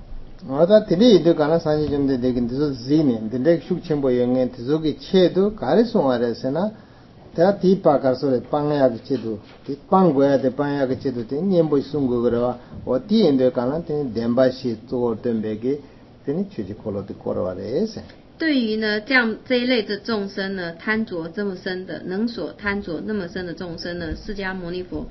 다 들이도 가나 사실 좀 되긴 저 지네 근데 숙침보 영에 저기 체도 가르송아래서나 다 디파가서 빵야게 체도 빵고야데 빵야게 체도 님보 숨고 그러와 어디인데 가나 덴바시 또던베게 되니 취지콜로도 걸어와래세 对于呢这一类的众生呢，贪着这么深的，能所贪着那么深的众生呢，释迦牟尼佛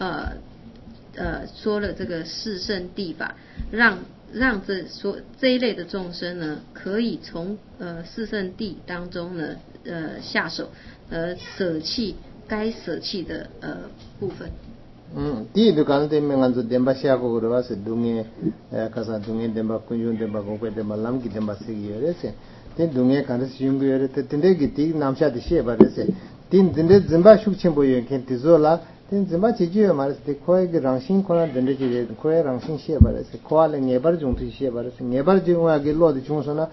说了这个四圣谛法，让这一类的众生呢，可以从四圣谛当中呢下手，舍弃该舍弃的部分。 뒤도 가는데 명한서 덴바시하고 그러와서 동에 가서 동에 덴바 군중 덴바 고베 덴바 람기 덴바 세기여레세 된 동에 가서 중국여레 된데 기티 남샤디 시에바레세 된데 짐바 숙침보여 켄티조라 된 짐바 지주여 말스 데 코에게 랑신 코나 된데 지제 코에 랑신 시에바레세 코알레 네버 중투 시에바레세 네버 중와게 로드 중소나 된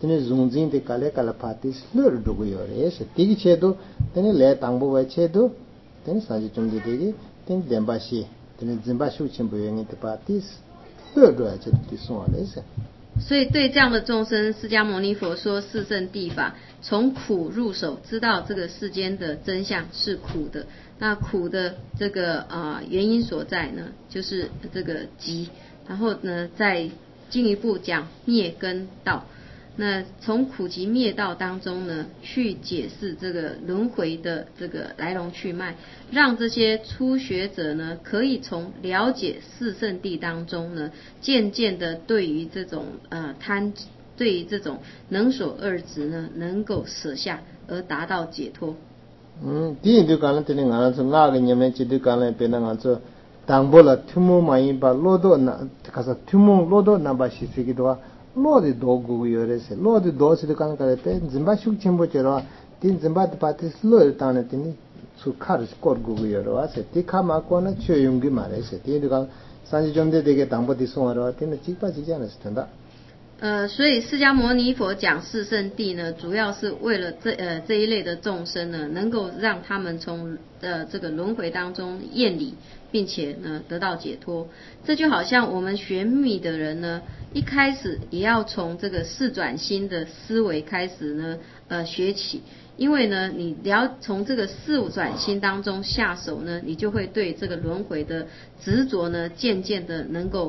tene zungjing de kale kala phati slur dugu yore se tigi chedo tene le tangbo wa chedo tene sanji chumde degi tene demba shi tene zimba shu chimbo yenge te phati slur dugu ya chedo ti suwa le se。 所以对这样的众生，释迦牟尼佛说四圣谛法，从苦入手，知道这个世间的真相是苦的。那苦的这个原因所在呢，就是这个集，然后呢再进一步讲灭跟道。那从苦集灭道当中呢，去解释这个轮回的这个来龙去脉，让这些初学者呢，可以从了解四圣谛当中呢，渐渐的对于这种对于这种能所二执呢，能够舍下而达到解脱。 第就讲了，这里俺说哪个人们就讲了，别那俺说当不了土木嘛，一把落到那，可是土木落到那把西西的话。로디 도구 요레세 로디 도스를 가는 거래 짐바 숙침보 저러 딘 짐바 파티 슬로 타네 딘 수카르 스코르구 요러와세 티카마코나 최용기 말에세 딘가 산지 좀데 되게 당보디 송하러 딘 직바지지 않았을 텐다。 所以释迦牟尼佛讲四圣谛呢，主要是为了这一类的众生呢，能够让他们从这个轮回当中厌离，并且呢得到解脱。这就好像我们学密的人呢，一开始也要从这个四转心的思维开始呢学起，因为呢你要从这个四转心当中下手呢，你就会对这个轮回的执着呢，渐渐的能够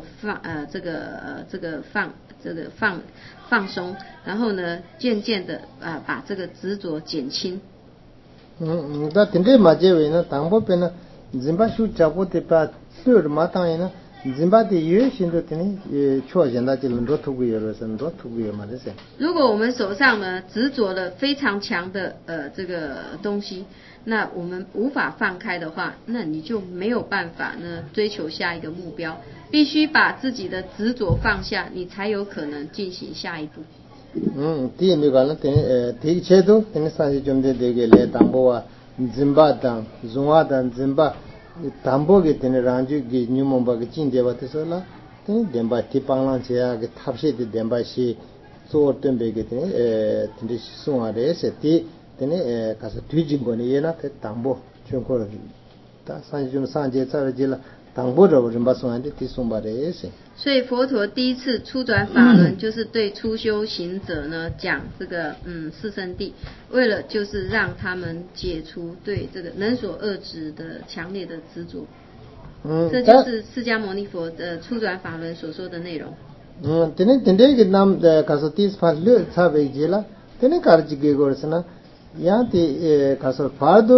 放松，然后呢，渐渐的把这个执着减轻。 那真的嘛，这位呢，当不变呢，人把手脚不得把手儿嘛当然呢，人把的有些都真的确现在就很多土鬼了，很多土鬼嘛这些。 如果我们手上呢执着了非常强的这个东西，那我们无法放开的话，那你就没有办法呢追求下一个目标，必须把自己的执着放下，你才有可能进行下一步。 第一个呢，第切都，等三十钟的这个来当波啊，金巴当、中华当、金巴，当波个等让就给你们把个进的话，就说了，等电把提帮浪些啊，个塔些的电把些做准备个等等送啊的些的。等开始推进过呢，也那在当波全国的，但三十钟上节在这了，当波着人把送来的提送把的也是。 所以佛陀第一次初转法轮，就是对初修行者呢讲这个四圣谛，为了就是让他们解除对这个能所二执的强烈的执着。这就是释迦牟尼佛的初转法轮所说的内容。 等这个nam的开始第一法律差别节了，等开始这个是呢。यहाँ खासर फादो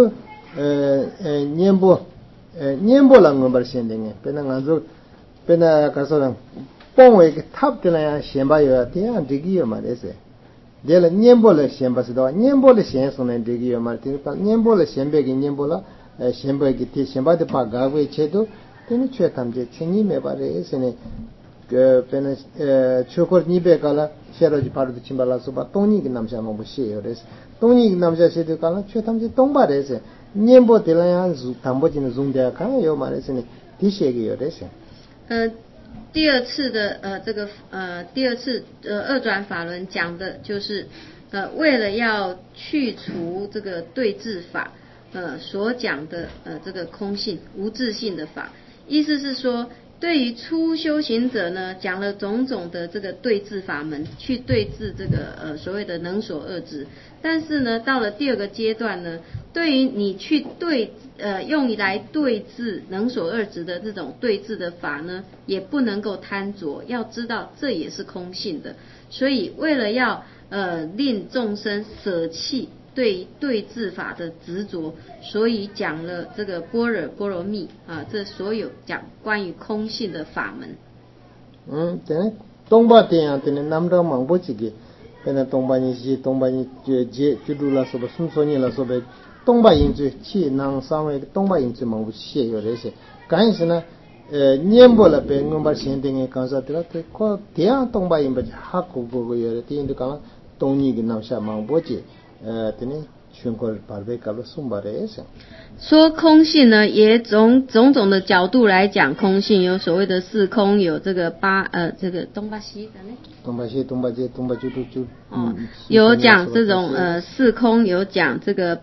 नियम्बो लंगबर सेंदेंगे पेना गाजो पेना खासर पोंवे के थाप तेला यहाँ शेंबा यो आती है डिगी यो मारे से देला नियम्बो ले शेंबा से दो नियम्बो ले शें सुने डिगी यो मारे तेरे पास नियम्बो ले शेंबे की नियम्बो ला शेंबे की ती शेंबा दे पा गावे छेदो तेने छे तमजे छेनी में बारे से ने पेना छोकर निबे काला शेरोजी पारु चिंबाला सुबा तोनी के नाम से हम बुशे यो रेस 동이 남자세도 가나 최탐지 동바래서 년보 될라야 담보지는 중대야 가나 요 말에서는 디시에게 요래서 第二次的第二次二转法轮讲的就是为了要去除这个对治法所讲的这个空性无自性的法，意思是说对于初修行者呢，讲了种种的这个对治法门，去对治这个所谓的能所二执。但是呢，到了第二个阶段呢，对于你去用来对治能所二执的这种对治的法呢，也不能够贪着，要知道这也是空性的。所以为了要令众生舍弃对治法的执着，所以讲了这个般若波罗蜜这所有讲关于空性的法门。 对，东巴店啊，对，南朝芒波几个，那东巴人是东巴人就住了说不，顺说你了说不，东巴人就去南上位，东巴人就芒不写有这些，但是呢，年波了被我们现在的刚才对了，对，可这样东巴人不就哈古古有的，第一就讲了东尼个南下芒波节。等于 춘걸 바베칼로 숨바레스 说空性呢，也种种的角度来讲空性，有所谓的四空，有这个这个东巴西的呢， 东巴西就有讲这种四空，有讲这个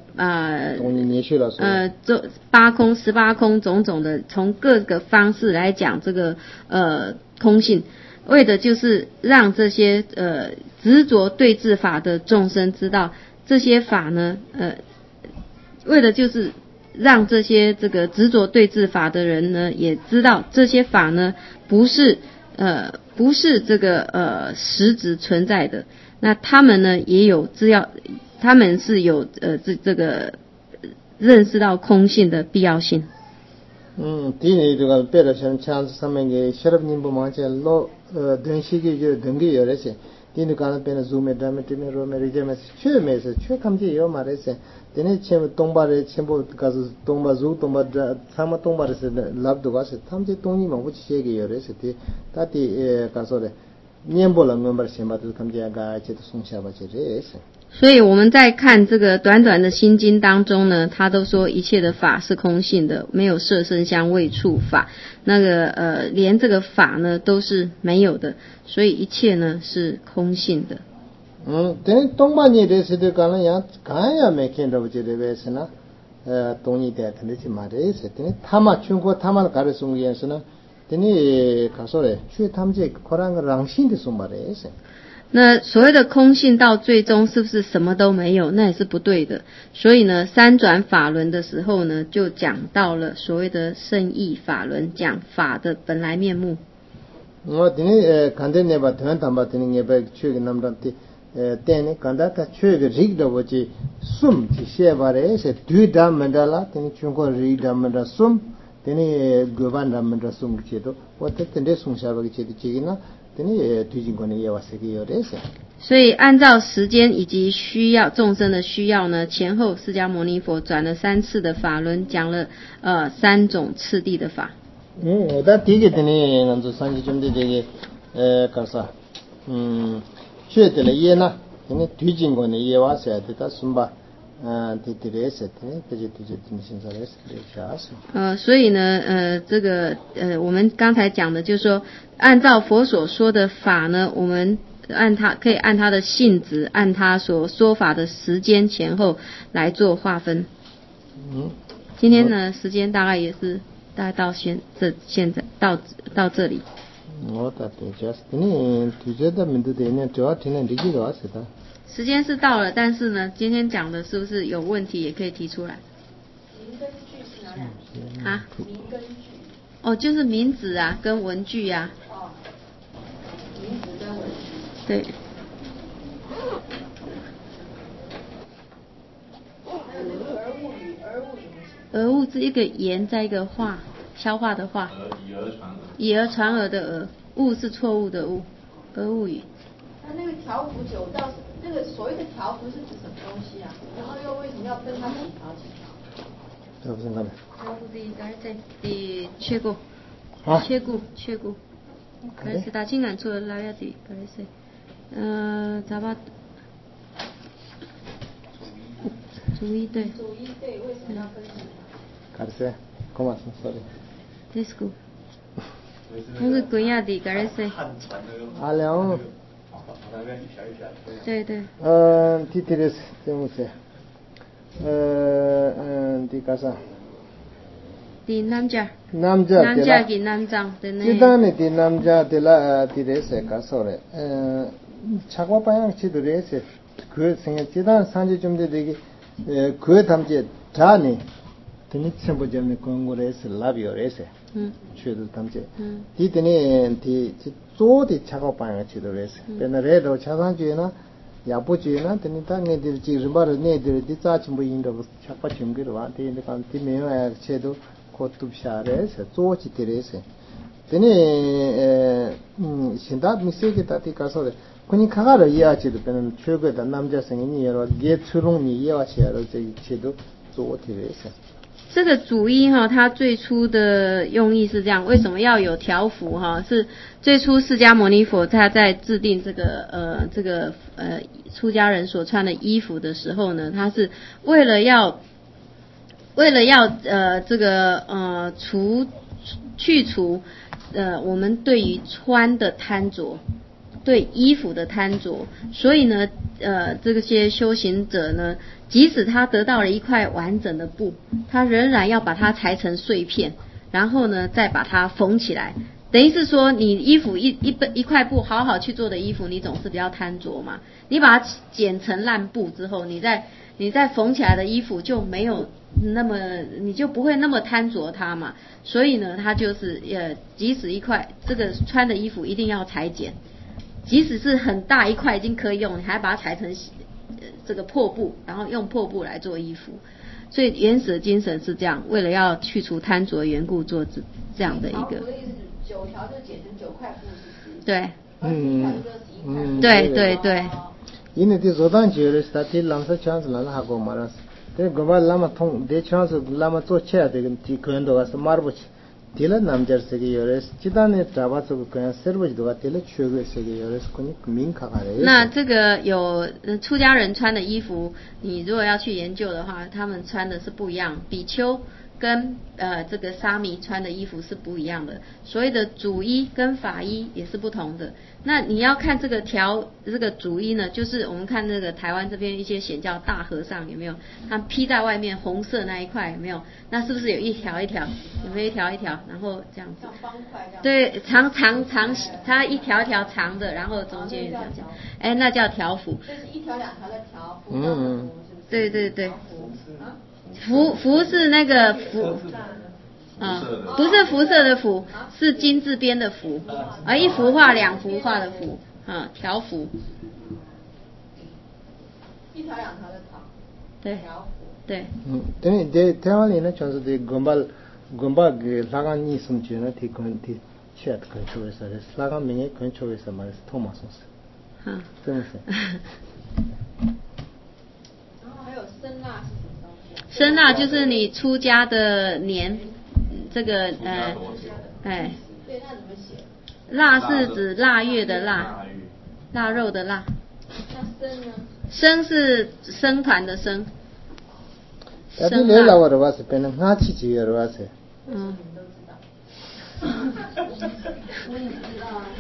这八空、18空种种的，从各个方式来讲这个空性，为的就是让这些执着对治法的众生知道，这些法呢为的就是让这些这个执着对治法的人呢，也知道这些法呢不是这个实质存在的。那他们呢也有他们是有这个认识到空性的必要性。 디니 두갈 페르션 찬스 사명게 셔럽님 보마체로 된시기 등기 열에세 디니 가나 페나 줌에 다메티메 로메리제메 쳬메세 쳬캄지 요 마레세 디니 쳬 동바레 쳬보 가서 동바주 동바 사마 동바레세 랍도 가세 탐지 동이 뭐 부치게 열에세 디 다티 가서레 년보라 멤버 쳬바도 감지야가 제도 송샤바제레세。 所以我们在看这个短短的心经当中呢，他都说一切的法是空性的，没有色声香味触法，那个连这个法呢都是没有的，所以一切呢是空性的。 等동반이 됐을 때가는 야 가야 메켄도 제대로서나 동이 돼 되지 말이지. 타마 충고 타마를 가르치는 게서는 되니 가서래 취 탐지 거랑 랑신데 좀 말이지. 那所谓的空性到最终是不是什么都没有？那也是不对的。所以呢，三转法轮的时候呢，就讲到了所谓的圣义法轮，讲法的本来面目。 我今天看见那把团他们今天那把去个那么的，但呢，看到他去个日的我去送去写完了，是对他们的啦，今天中国日他们的送，今天国外他们的送去的，我这今天送下来去的去呢。 所以按照时间以及需要众生的需要呢，前后释迦牟尼佛转了3次的法轮，讲了3种次第的法。 我第一个呢，俺做三级准备这个搞啥？学的了也呢，你推进过呢也话是的，他什么？ 所以呢，这个我们刚才讲的就是说，按照佛所说的法呢，我们可以按它的性质，按它所说法的时间前后来做划分。今天呢，时间大概也是大概到现在到这里。 我打的就是你推荐的名字的呢，主要听的这个是的。 时间是到了，但是呢，今天讲的是不是有问题，也可以提出来。 名跟句是哪两个？ 啊？ 名跟句。 哦，就是名字啊，跟文句啊。 哦。名字跟文句。 对。 还有那个儿物语， 儿物是一个言在一个化，消化的化。以讹传讹的讹，物是错误的物，儿物语。 那个条幅九道，那个所谓的条幅是指什么东西啊？然后又为什么要分它几条？ 条幅是哪里？ 条幅第切过，切过。可是大清感出来呀的，可是咋把？主一对， 为什么要分几条？ 可是，干嘛？sorry。 this go。那个贵呀的，可是。 阿良。 对对。 티티레스 때문에 디가사 디 남자 기 남장 되네. 지단에 디 남자 데라 디레스 가서래. 차고 방향 치도레스 그 생에 지단 산지 좀 되게 그 담제 자니 드니 첨부점에 공고레스 라비오레스. 최도 담제. 디드니 디 조디 차고 방향 치도레스. 베나레도 차상주에나 야부지나 드니다 네들 지르바르 네들 디자침부 인도 차파 침기로 와 데인데 간티 메야 체도 코투샤레스 조치 데레스. 드니 신다 미세게 다티 가서 그니 카가를 이해하지도 되는 최고의 남자 생인이 여러 게 추롱이 이해하셔야 될 체도 조티레스. 这个主衣哈，它最初的用意是这样，为什么要有条幅哈？是最初释迦牟尼佛他在制定这个出家人所穿的衣服的时候呢，他是为了要去除我们对于穿的贪着，对衣服的贪着，所以呢这些修行者呢，即使他得到了一块完整的布，他仍然要把它裁成碎片，然后呢再把它缝起来。等于是说，你衣服一块布好好去做的衣服，你总是比较贪着嘛。你把它剪成烂布之后，你再缝起来的衣服就没有那么，你就不会那么贪着它嘛。所以呢，它就是即使一块这个穿的衣服一定要裁剪，即使是很大一块已经可以用，你还把它裁成这个破布，然后用破布来做衣服。所以原始的精神是这样，为了要去除贪着的缘故做这样的一个。 9条就剪成9块布，是不是？ 对。 对。 对。 이네 디 조단 지르스 타티 람사 찬스 나나 하고 마라스 데 고발 라마 통 데 찬스 라마 또 쳐야 되긴 티 근도 가서 마르부치 딜라 남저스기 요레스 지단에 잡아서 그냥 서버지도가 딜라 추고 세기 요레스 코니 민카가래 那这个有出家人穿的衣服，你如果要去研究的话，他们穿的是不一样，比丘跟这个沙弥穿的衣服是不一样的，所谓的主衣跟法衣也是不同的。那你要看这个主衣呢，就是我们看那个台湾这边一些显教大和尚有没有，他披在外面红色那一块有没有？那是不是有一条一条？有没有一条一条？然后这样子。 像方块这样。 对，长，它一条一条长的，然后中间有这样子。那叫条幅。 就是1条2条的条幅，是不是？ 对。幅是那个幅。不是辐射的辐，是金字边的幅，一幅画2幅画的幅，条幅。 1条2条的条。 对。对。 对，台湾呢，就是的gomba给拉杆尼什么呢？提供提切可以做一些，拉杆明年可以做一些嘛，是托马松斯。真是。 然后还有声纳是什么东西啊？ 声纳就是你出家的年。这个对，那怎么写？ 腊是指腊月的腊，腊肉的腊。 那生呢？ 生是生团的生。 生腊。老的话是变成哪几句的话是？ 你们都知道。我也知道啊。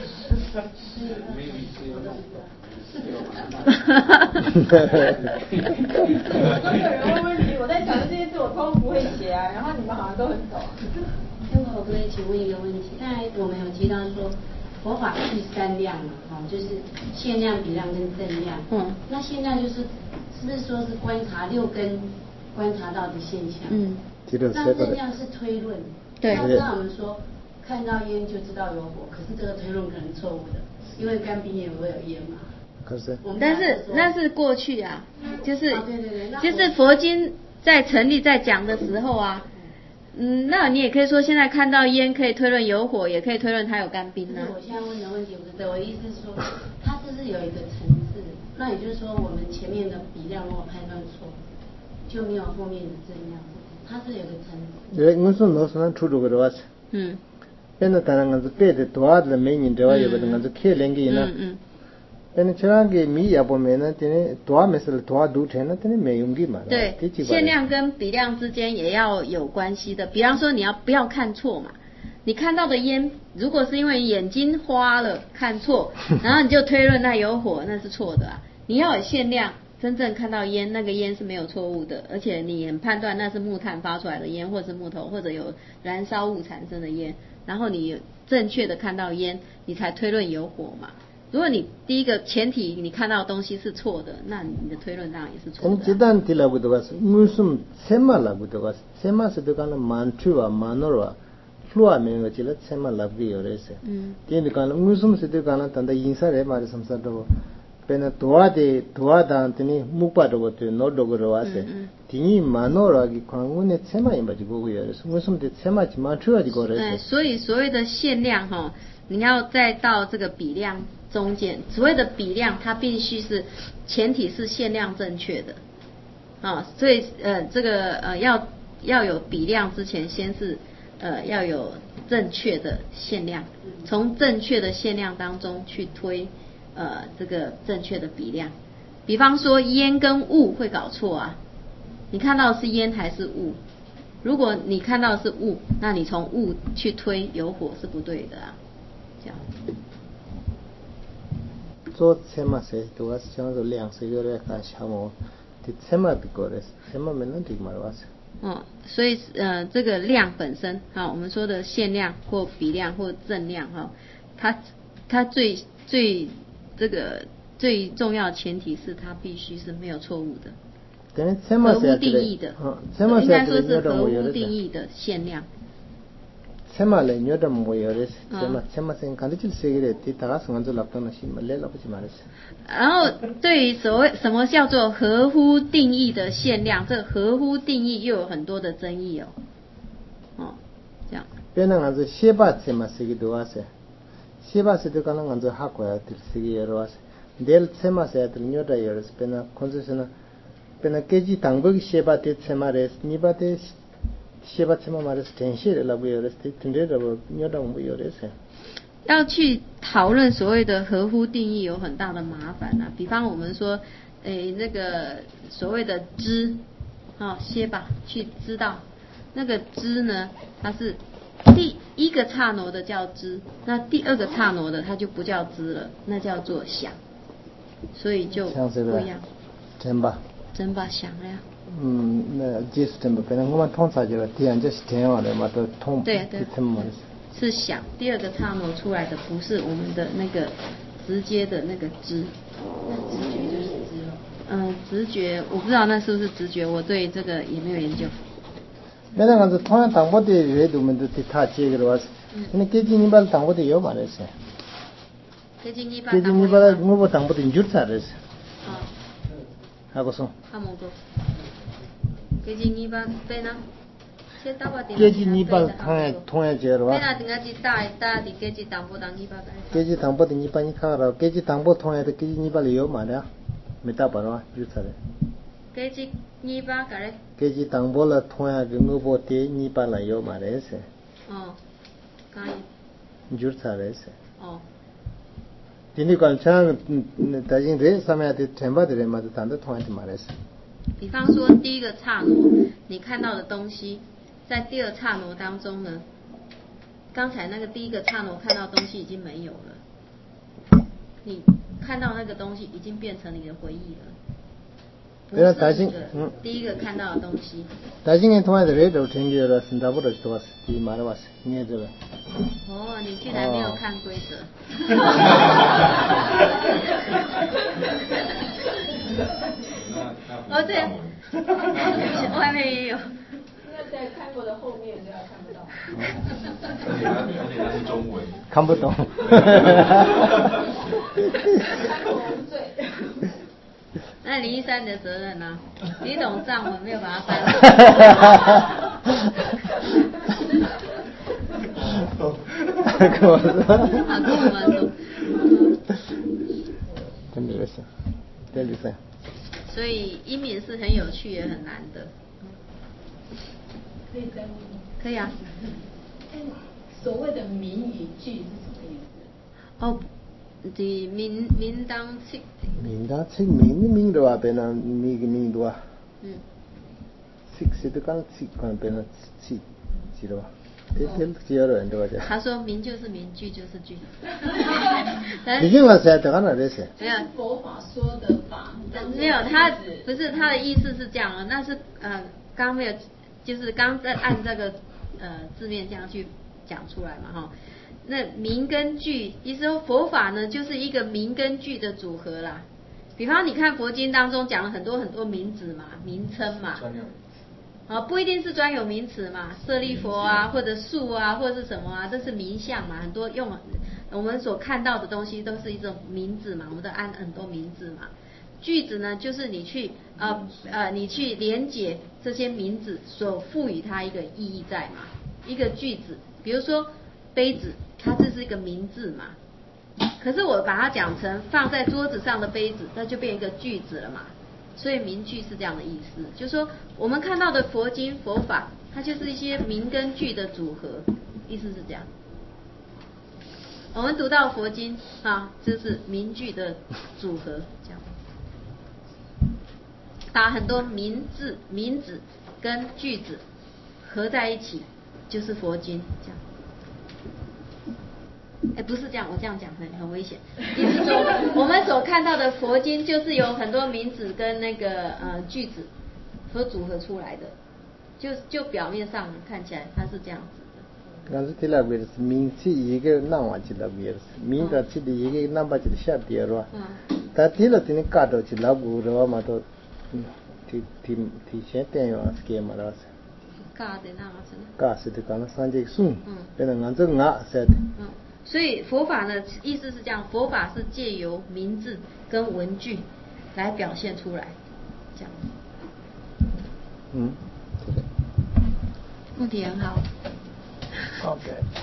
都有人问问题，我在想这些字我通不会写啊，然后你们好像都很懂。 我可以请问一个问题，刚才我们有提到说佛法是3量嘛，就是限量、比量跟正量。那限量就是是不是说是观察6根观察到的现象？那正量是推论。 对。 那知道我们说看到烟就知道有火，可是这个推论可能错误的，因为干冰也会有烟嘛。 可是。 但是那是过去啊，就是对， 就是佛经在成立在讲的时候啊。那你也可以说，现在看到烟可以推论有火，也可以推论它有干冰呢。 我现在问的问题不是这，我的意思是说，它是不是有一个层次？那也就是说，我们前面的比量如果判断错，就没有后面的正量，它是有个层次。 对，我说那是那出这个的话是。变得当然我是背的多的每年的话有个那个开两个呢。但是这样个米也不没呢，等多没事多读成了，等没用的嘛。 对，限量跟比量之间也要有关系的。比方说，你要不要看错嘛？你看到的烟，如果是因为眼睛花了看错，然后你就推论那有火，那是错的啊。你要有限量，真正看到烟，那个烟是没有错误的，而且你也判断那是木炭发出来的烟，或者是木头，或者有燃烧物产生的烟，然后你正确的看到烟，你才推论有火嘛。如果你第一个前提你看到的东西是错的，那你的推论当然也是错的。 지단 딜라고도 가서 무슨 세마라고도 가서 세마스도 가는 만추와 마노와 플루아면 거지라 세마라고 요래서. 근데 가는 무슨 세도 가는 단다 인사래 말이 섬사도 배나 도와다한테니 묵바도 것도 노도고로 와서 디니 마노라기 광운의 세마인 바지 보고 요래서 무슨 데 세마지 만추와지 거래서. 所以所谓的限量哈，你要再到这个比量中间，所谓的比量，它必须是前提是限量正确的，所以这个要有比量之前，先是要有正确的限量，从正确的限量当中去推这个正确的比量。比方说烟跟雾会搞错啊，你看到是烟还是雾？如果你看到是雾，那你从雾去推有火是不对的啊，这样。 做什么事都要想着量是个来看项目，这什么比过来，什么没能地嘛哇塞。 所以这个量本身我们说的限量或比量或正量它最重要的前提是它必须是没有错误的。合乎定义的，应该说是合乎定义的限量。 什么来牛的没有的，什么先看得起谁的，大家说就拉到那些嘛，来拉不起嘛的。 然后对于所谓什么叫做合乎定义的限量，这合乎定义又有很多的争议这样。 别那样子写吧什么谁的多啊噻，写吧谁的可能样子好过来的谁的多啊噻，del什么谁的牛的有的是别那控制是那。那keji tangbo ki sheba te tsema res niba te sheba tsema mares tenshi la bu yores te tinde da bu nyoda bu yores。 要去讨论所谓的合乎定义有很大的麻烦啊，比方我们说那个所谓的知sheba去知道那个知呢，它是第一个刹那的叫知，那第二个刹那的它就不叫知了，那叫做想，所以就不一样。 真吧。 真把想了呀。 那就是真不变，我们通常就是第二就是天完了嘛，都通。 对。是想，第二个刹那出来的不是我们的那个直接的那个知。 那直觉就是知了。 直觉我不知道那是不是直觉，我对这个也没有研究。 那个是同样当不的阅读们都对他这个的话，那给今你把当不的有嘛的是。 给今你把我不当不的你就啥的是。하고 서. 하모고. 계진이바 빼나? 계진이바 통해 제로. 빼나 등가지 따디 계지 당보 당이바. 계지 당보 등이바 니카라. 계지 당보 통해도 계진이바 요 말이야. 메타 바로 주사래. 계진이바 그래. 계지 당보라 통해 그거 때 니바라 요 말에세. 가이. 주사래세. 比方说第一个刹那你看到的东西，在第二刹那当中呢，刚才那个第一个刹那看到的东西已经没有了，你看到那个东西已经变成你的回忆了，不是你的第一个看到的东西。 나중에 통화도 레이더 챙겨라 쓴다보다 좋았어. 이 말을 왔어. 이해 들어. 你居然没有看规则。对，外面也有。 那在看过的后面，这样看不到。 而且它是中文， 看不懂。 看不懂罪。 那林一山的责任呢？你懂藏文没有把它翻了？ 跟我说。真的是，真的是。 所以英敏是很有趣也很难的。 可以再问吗？ 可以啊。 所谓的名与句是什么意思？ 的名当七。 名当七名的话，变成名的话。七是的刚七，可能变成七，知道吧？ 他说名就是名，句就是句。 已经我写的刚才这些。 没有佛法说的法。 没有，他不是他的意思是这样那是刚没有，就是刚在按这个字面这样去讲出来嘛那名跟句，意思说佛法呢就是一个名跟句的组合啦。比方你看佛经当中讲了很多很多名字嘛，名称嘛。不一定是专有名词嘛，舍利佛啊，或者树啊，或者是什么啊，这是名相嘛，很多用我们所看到的东西都是一种名字嘛，我们都按很多名字嘛。句子呢，就是你去连结这些名字所赋予它一个意义在嘛，一个句子，比如说杯子，它这是一个名字嘛，可是我把它讲成放在桌子上的杯子，那就变一个句子了嘛。 所以名句是这样的意思，就是说我们看到的佛经佛法，它就是一些名跟句的组合，意思是这样。我们读到佛经啊，就是名句的组合，这样把很多名字跟句子合在一起，就是佛经这样。不是这样，我这样讲很危险。意思说，我们所看到的佛经就是有很多名字跟那个句子所组合出来的，就表面上看起来它是这样子的。 刚才提了为是名字一个难完起来为是名字起的一个难把起的下跌了，但提了提你卡到起来不了嘛都提前点有给嘛了是。 卡的那个是。 卡是的，刚才三节送，变成俺这俺是。 所以佛法呢，意思是这样，佛法是借由名字跟文句来表现出来，这样。问题很好。 OK。